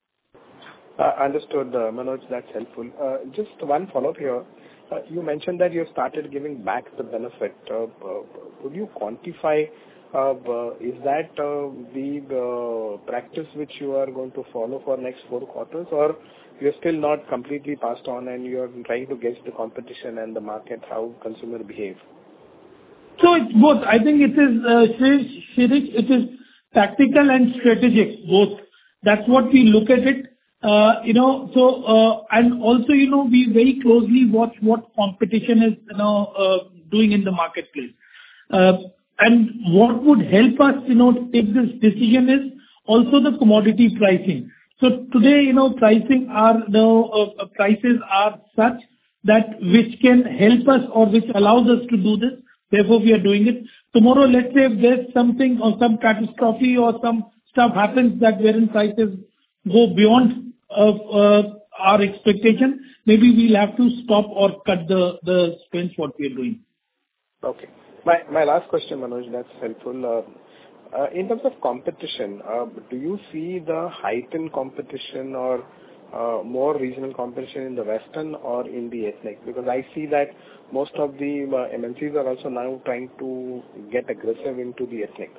Uh, understood, uh, Manoj, that's helpful. Uh, just one follow-up here. Uh, you mentioned that you have started giving back the benefit. Uh, uh, would you quantify, uh, uh, is that uh, the uh, practice which you are going to follow for next four quarters, or you're still not completely passed on and you're trying to gauge the competition and the market, how consumer behave? So it's both. I think it is, uh, Shirish, it is tactical and strategic, both. That's what we look at it. Uh, you know, so, uh, and also, you know, we very closely watch what competition is, you know, uh, doing in the marketplace. Uh, and what would help us, you know, to take this decision is also the commodity pricing. So today, you know, pricing are, the uh, prices are such that which can help us or which allows us to do this. Therefore, we are doing it. Tomorrow, let's say if there's something or some catastrophe or some stuff happens that wherein prices go beyond uh, uh, our expectation, maybe we'll have to stop or cut the, the spends what we are doing. Okay. My, my last question, Manoj, that's helpful. Uh, uh, in terms of competition, uh, do you see the heightened competition or uh, more regional competition in the Western or in the ethnic? Because I see that most of the uh, M N Cs are also now trying to get aggressive into the ethnic.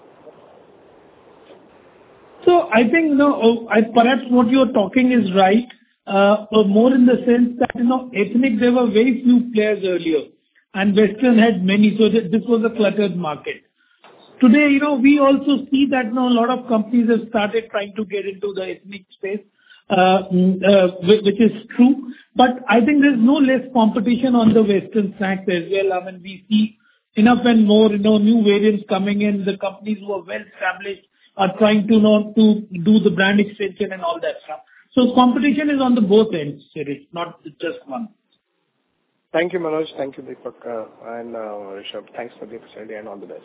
So I think, you know, I, perhaps what you're talking is right, uh, more in the sense that, you know, ethnic, there were very few players earlier, and Western had many, so that this was a cluttered market. today, you know, we also see that now a lot of companies have started trying to get into the ethnic space, uh, mm, uh, whi- which is true. But I think there's no less competition on the Western snacks as well. I mean, we see enough and more, you know, new variants coming in. The companies who are well established are trying to, you know, to do the brand extension and all that stuff. So competition is on the both ends, Shirish, not just one. Thank you, Manoj. Thank you, Deepak, uh, and uh, Rishabh. Thanks for the opportunity and all the best.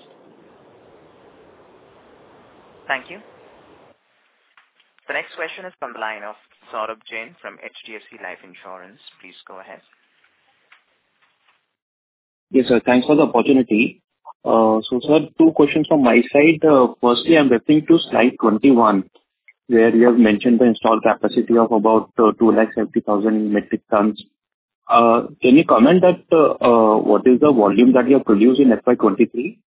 Thank you. The next question is from the line of Saurabh Jain from H D F C Life Insurance. Please go ahead. Yes, sir. Thanks for the opportunity. Uh, So, sir, two questions from my side. Uh, Firstly, I'm referring to slide twenty-one, where you have mentioned the installed capacity of about uh, two lakh seventy thousand metric tons. Uh, Can you comment that uh, uh, what is the volume that you have produced in F Y twenty-three?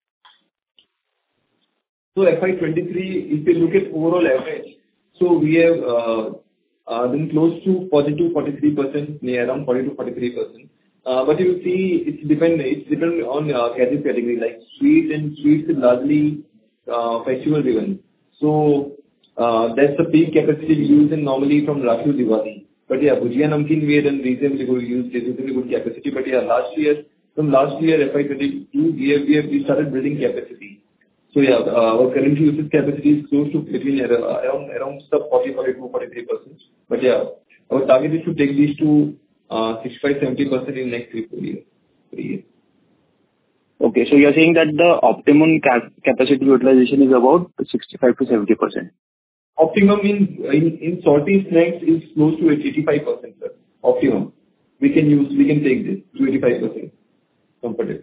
So F Y twenty-three, if you look at overall average, so we have uh, uh, been close to forty-two to forty-three percent, near around forty to forty-three percent. Uh, but you see, it's depend it's depend on uh, category category like sweets, and sweets is largely uh, festival driven. So uh, that's the peak capacity we use in normally from Rakhi to Diwali. But yeah, Bhujia Namkeen we had done reasonably good use, reasonably good capacity. But yeah, last year, from last year F Y twenty-two, we have, we have we started building capacity. So yeah, uh, our current usage capacity is close to between uh, around around sub forty, forty-two, forty-three percent. But yeah, our target is to take these to uh, sixty-five, seventy percent in next three, four years. Three years. Okay, so you're saying that the optimum cap- capacity utilization is about sixty-five to seventy percent. Optimum in in, in salty snacks is close to eighty-five percent, sir. Optimum. We can use, we can take this to eighty-five percent comfortably.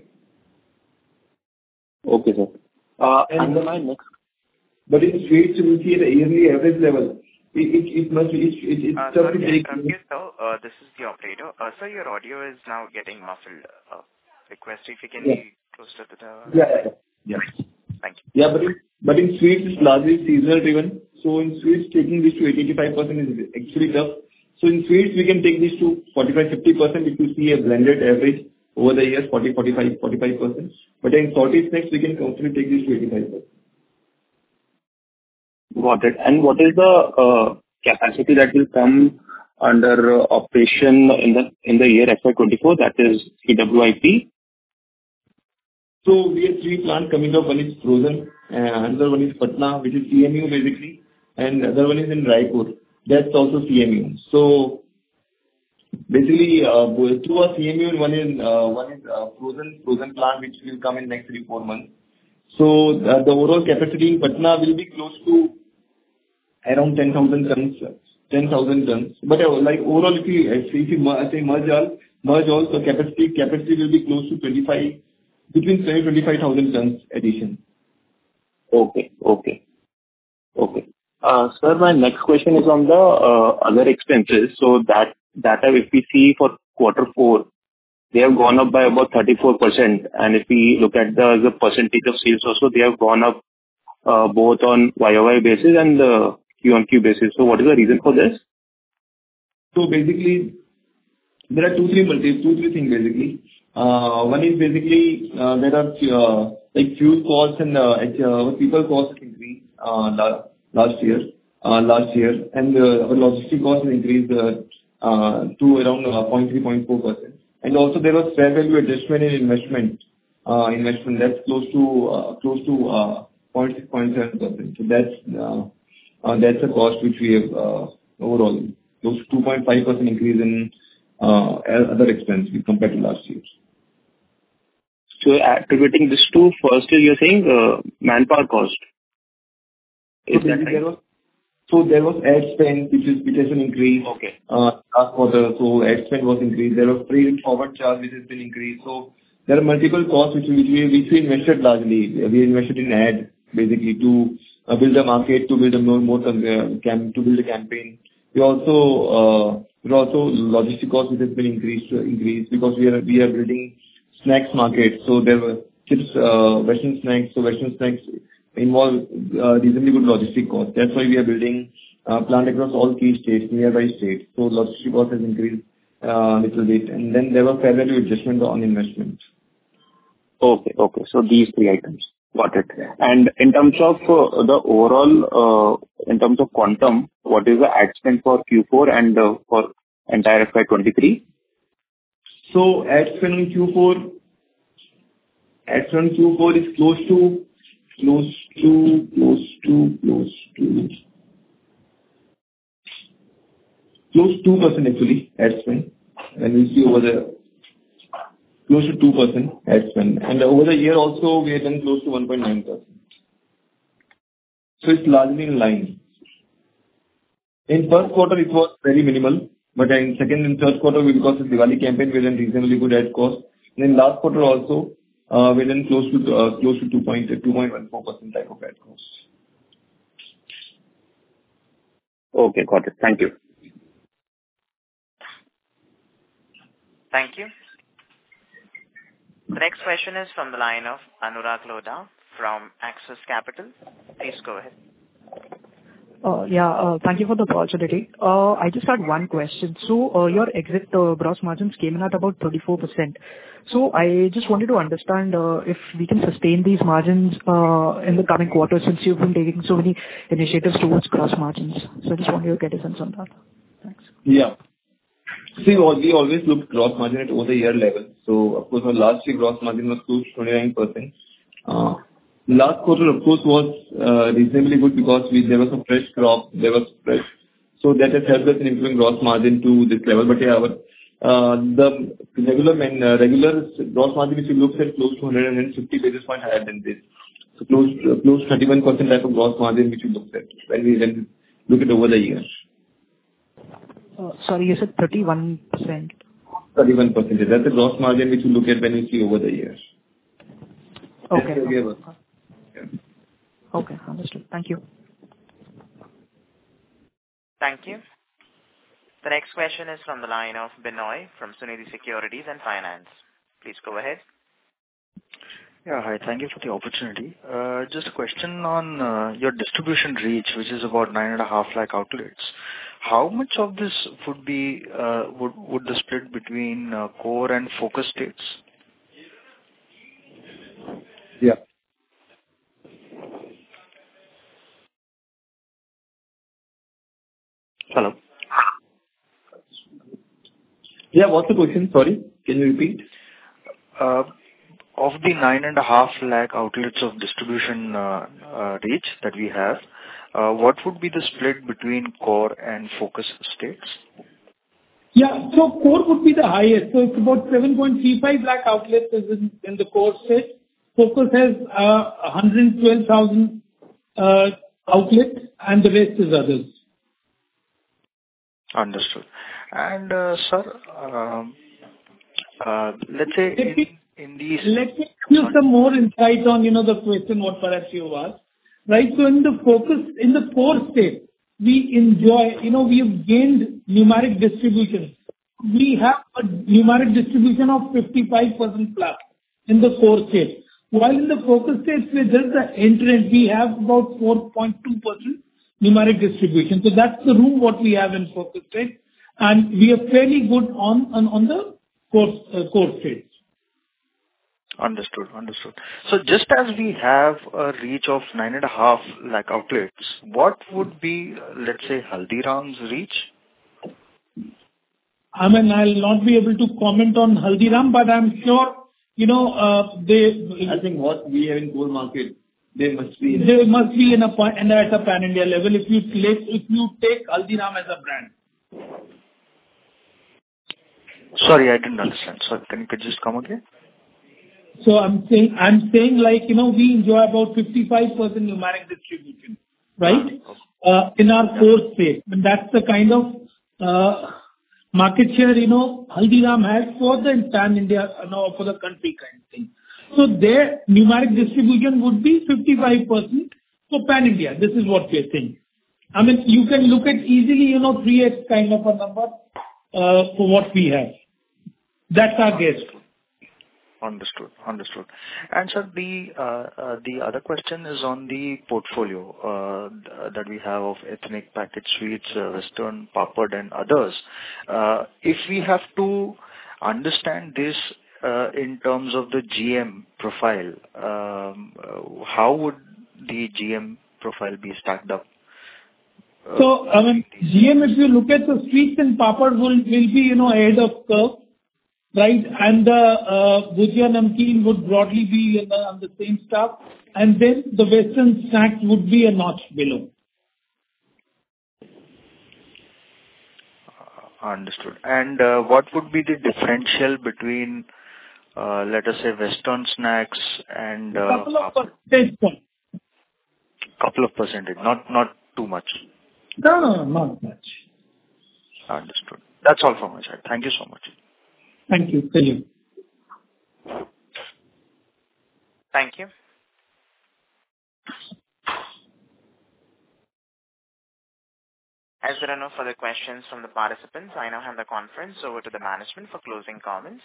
Okay, sir. Uh, And and my next... But in sweets, you will see at a yearly average level, it it it must be, it it it's Uh, tough sorry to to take. interrupt you, sir. Uh, This is the operator. Uh, Sir, your audio is now getting muffled. Uh, Request if you can Yeah. be closer to the... Yeah, yeah, yeah. Thank you. Yeah, but in, but in sweets, it's largely seasonal driven. So in sweets, taking this to eighty-five percent is actually tough. So in sweets, we can take this to forty-five to fifty percent if you see a blended average over the years, forty, forty-five, forty-five percent. But in salty snacks, we can comfortably take this to eighty-five percent. Got it. And what is the uh, capacity that will come under uh, operation in the in the year F Y twenty-four, that is C W I P? So we have three plants coming up. One is frozen, and another one is Patna, which is C M U basically, and the other one is in Raipur. That's also C M U. So basically, uh, both- two are C M U and one is uh, one is uh, frozen frozen plant, which will come in next three four months. So uh, the overall capacity in Patna will be close to around ten thousand tons, ten thousand tons. But uh, like overall, if you if you mer- say merge all, merge all, so capacity capacity will be close to twenty-five, between twenty twenty-five thousand tons addition. Okay. Okay. Okay. Uh, Sir, my next question is on the uh, other expenses. So that that uh, if we see for quarter four, they have gone up by about thirty-four percent. And if we look at the the percentage of sales also, they have gone up uh, both on Y O Y basis and uh, Q on Q basis. So what is the reason for this? So basically, there are two, three multi, two, three things basically. Uh, One is basically, uh, there are uh, like fuel costs and uh, it, uh, people costs increased uh, la- last year, uh, last year, and uh, our logistic costs increased uh, uh, to around uh, zero point three, zero point four percent. And also there was fair value adjustment in investment, uh, investment that's close to uh, close to uh, zero point six, zero point seven percent. So that's uh, uh, that's a cost which we have uh, overall close to two point five percent increase in uh, other expense compared to last year. So attributing this to, firstly, you're saying uh, manpower cost. Is So that there right? was so there was ad spend, which is which has been increased. Okay. Uh, last quarter, so ad spend was increased. There was free and forward charge, which has been increased. So there are multiple costs which we which we, which we invested largely. We invested in ad basically to uh, build a market, to build a more more uh, cam to build a campaign. We also uh, there are also logistic costs which has been increased uh, increased because we are we are building snacks market. So there were chips, uh, Western snacks. So Western snacks involve uh, reasonably good logistic costs. That's why we are building uh, plant across all key states, nearby states. So logistic cost has increased a uh, little bit. And then there was fair value adjustment on investment. Okay. Okay. So these three items. Got it. And in terms of uh, the overall, uh, in terms of quantum, what is the ad spend for Q four and uh, for entire F Y twenty-three? So ad spend in Q four, ad spend in Q four is close to, close to, close to, close to, close to two percent actually, ad spend. When we see over the, close to two percent ad spend. And over the year also, we have done close to one point nine percent. So it's largely in line. In first quarter, it was very minimal, but in second and third quarter, because of Diwali campaign, we done reasonably good ad cost. And in last quarter also, uh, we done close to uh, close to two point one four percent type of ad cost. Okay, got it. Thank you. Thank you. The next question is from the line of Anurag Lodha from Axis Capital. Please go ahead. Uh, yeah, uh, thank you for the opportunity. Uh, I just had one question. So, uh, your exit uh, gross margins came in at about thirty-four percent. So, I just wanted to understand uh, if we can sustain these margins uh, in the coming quarters, since you've been taking so many initiatives towards gross margins. So, I just wanted to get a sense on that. Thanks. Yeah. See, we always look gross margin at over the year level. So, of course, our last year gross margin was close to twenty-nine percent. Uh, last quarter, of course, was uh, reasonably good because we, there was some fresh crop, there was fresh. So, that has helped us in improving gross margin to this level. But, yeah, our, uh, the regular man, uh, regular gross margin, which we looked at, close to one hundred fifty basis points higher than this. So, close to, close to thirty-one percent type of gross margin, which we looked at when we then look at over the years. Uh, sorry, you said thirty-one percent. thirty-one percent. That's the gross margin which you look at when you see over the years. Okay. Okay, Okay. Okay, understood. Thank you. Thank you. The next question is from the line of Binoy from Sunidhi Securities and Finance. Please go ahead. Yeah, hi. Thank you for the opportunity. Uh, just a question on uh, your distribution reach, which is about nine and a half lakh outlets. How much of this would be uh, would would the split between uh, core and focus states? Yeah. Hello. Yeah, what's the question? Sorry, can you repeat? Uh, of the nine and a half lakh outlets of distribution uh, uh, reach that we have, uh, what would be the split between core and focus states? Yeah. So core would be the highest. So it's about seven point three five lakh outlets is in, in the core state. Focus has uh, one hundred twelve thousand uh, outlets, and the rest is others. Understood. And uh, sir, um, uh, let's say in, in these. Let me give you some more insight on, you know, the question what perhaps you asked. Right. So in the focus, in the core state, we enjoy, you know, we have gained numeric distribution. We have a numeric distribution of fifty-five percent plus in the core state. While in the focus states, we're just the entrant, we have about four point two percent numeric distribution. So that's the room what we have in focus state, and we are fairly good on on, on the core uh, core states. Understood. Understood. So just as we have a reach of nine and a half lakh outlets, what would be, let's say, Haldiram's reach? I mean, I'll not be able to comment on Haldiram, but I'm sure, you know, uh, they. I think what we have in core market, they must be. In they must be in a and at a pan India level. If you let, if you take Haldiram as a brand. Sorry, I didn't understand. So can you could just come again? So I'm saying, I'm saying like, you know, we enjoy about fifty-five percent numeric distribution, right? Uh, in our core state. And that's the kind of uh, market share, you know, Haldiram has for the entire India, you know, for the country kind of thing. So their numeric distribution would be fifty-five percent for pan India. This is what we're saying. I mean, you can look at easily, you know, three x kind of a number uh, for what we have. That's our guess. Understood. Understood. And sir, the uh, uh, the other question is on the portfolio uh, that we have of ethnic packaged sweets, uh, Western, papad, and others. Uh, If we have to understand this uh, in terms of the G M profile, um, uh, how would the G M profile be stacked up? Uh, So, I mean, G M, if you look at the sweets and papad will will be, you know, ahead of curve, right? And the uh, Bhujia Namkeen would broadly be in the- on the same stuff, and then the western snacks would be a notch below. Understood. And uh, what would be the differential between, uh, let us say, Western snacks and A uh, couple of papad? percentage points. Couple of percentage, not not too much. No, no, no, not much. Understood. That's all from my side. Thank you so much. Thank you. Thank you. Thank you. As there are no further questions from the participants, I now hand the conference over to the management for closing comments.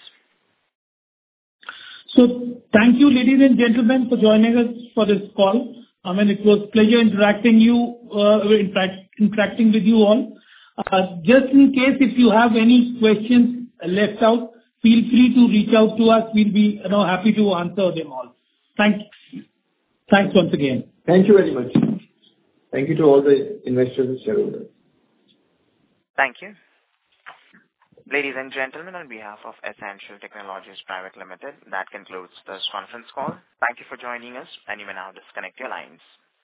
So thank you, ladies and gentlemen, for joining us for this call. I mean, it was pleasure interacting you, uh, interact- interacting with you all. Uh, Just in case if you have any questions left out, feel free to reach out to us. We'll be, you know, happy to answer them all. Thank Thanks once again. Thank you very much. Thank you to all the investors and shareholders. Thank you. Ladies and gentlemen, on behalf of Essential Technologies Private Limited, that concludes this conference call. Thank you for joining us, and you may now disconnect your lines.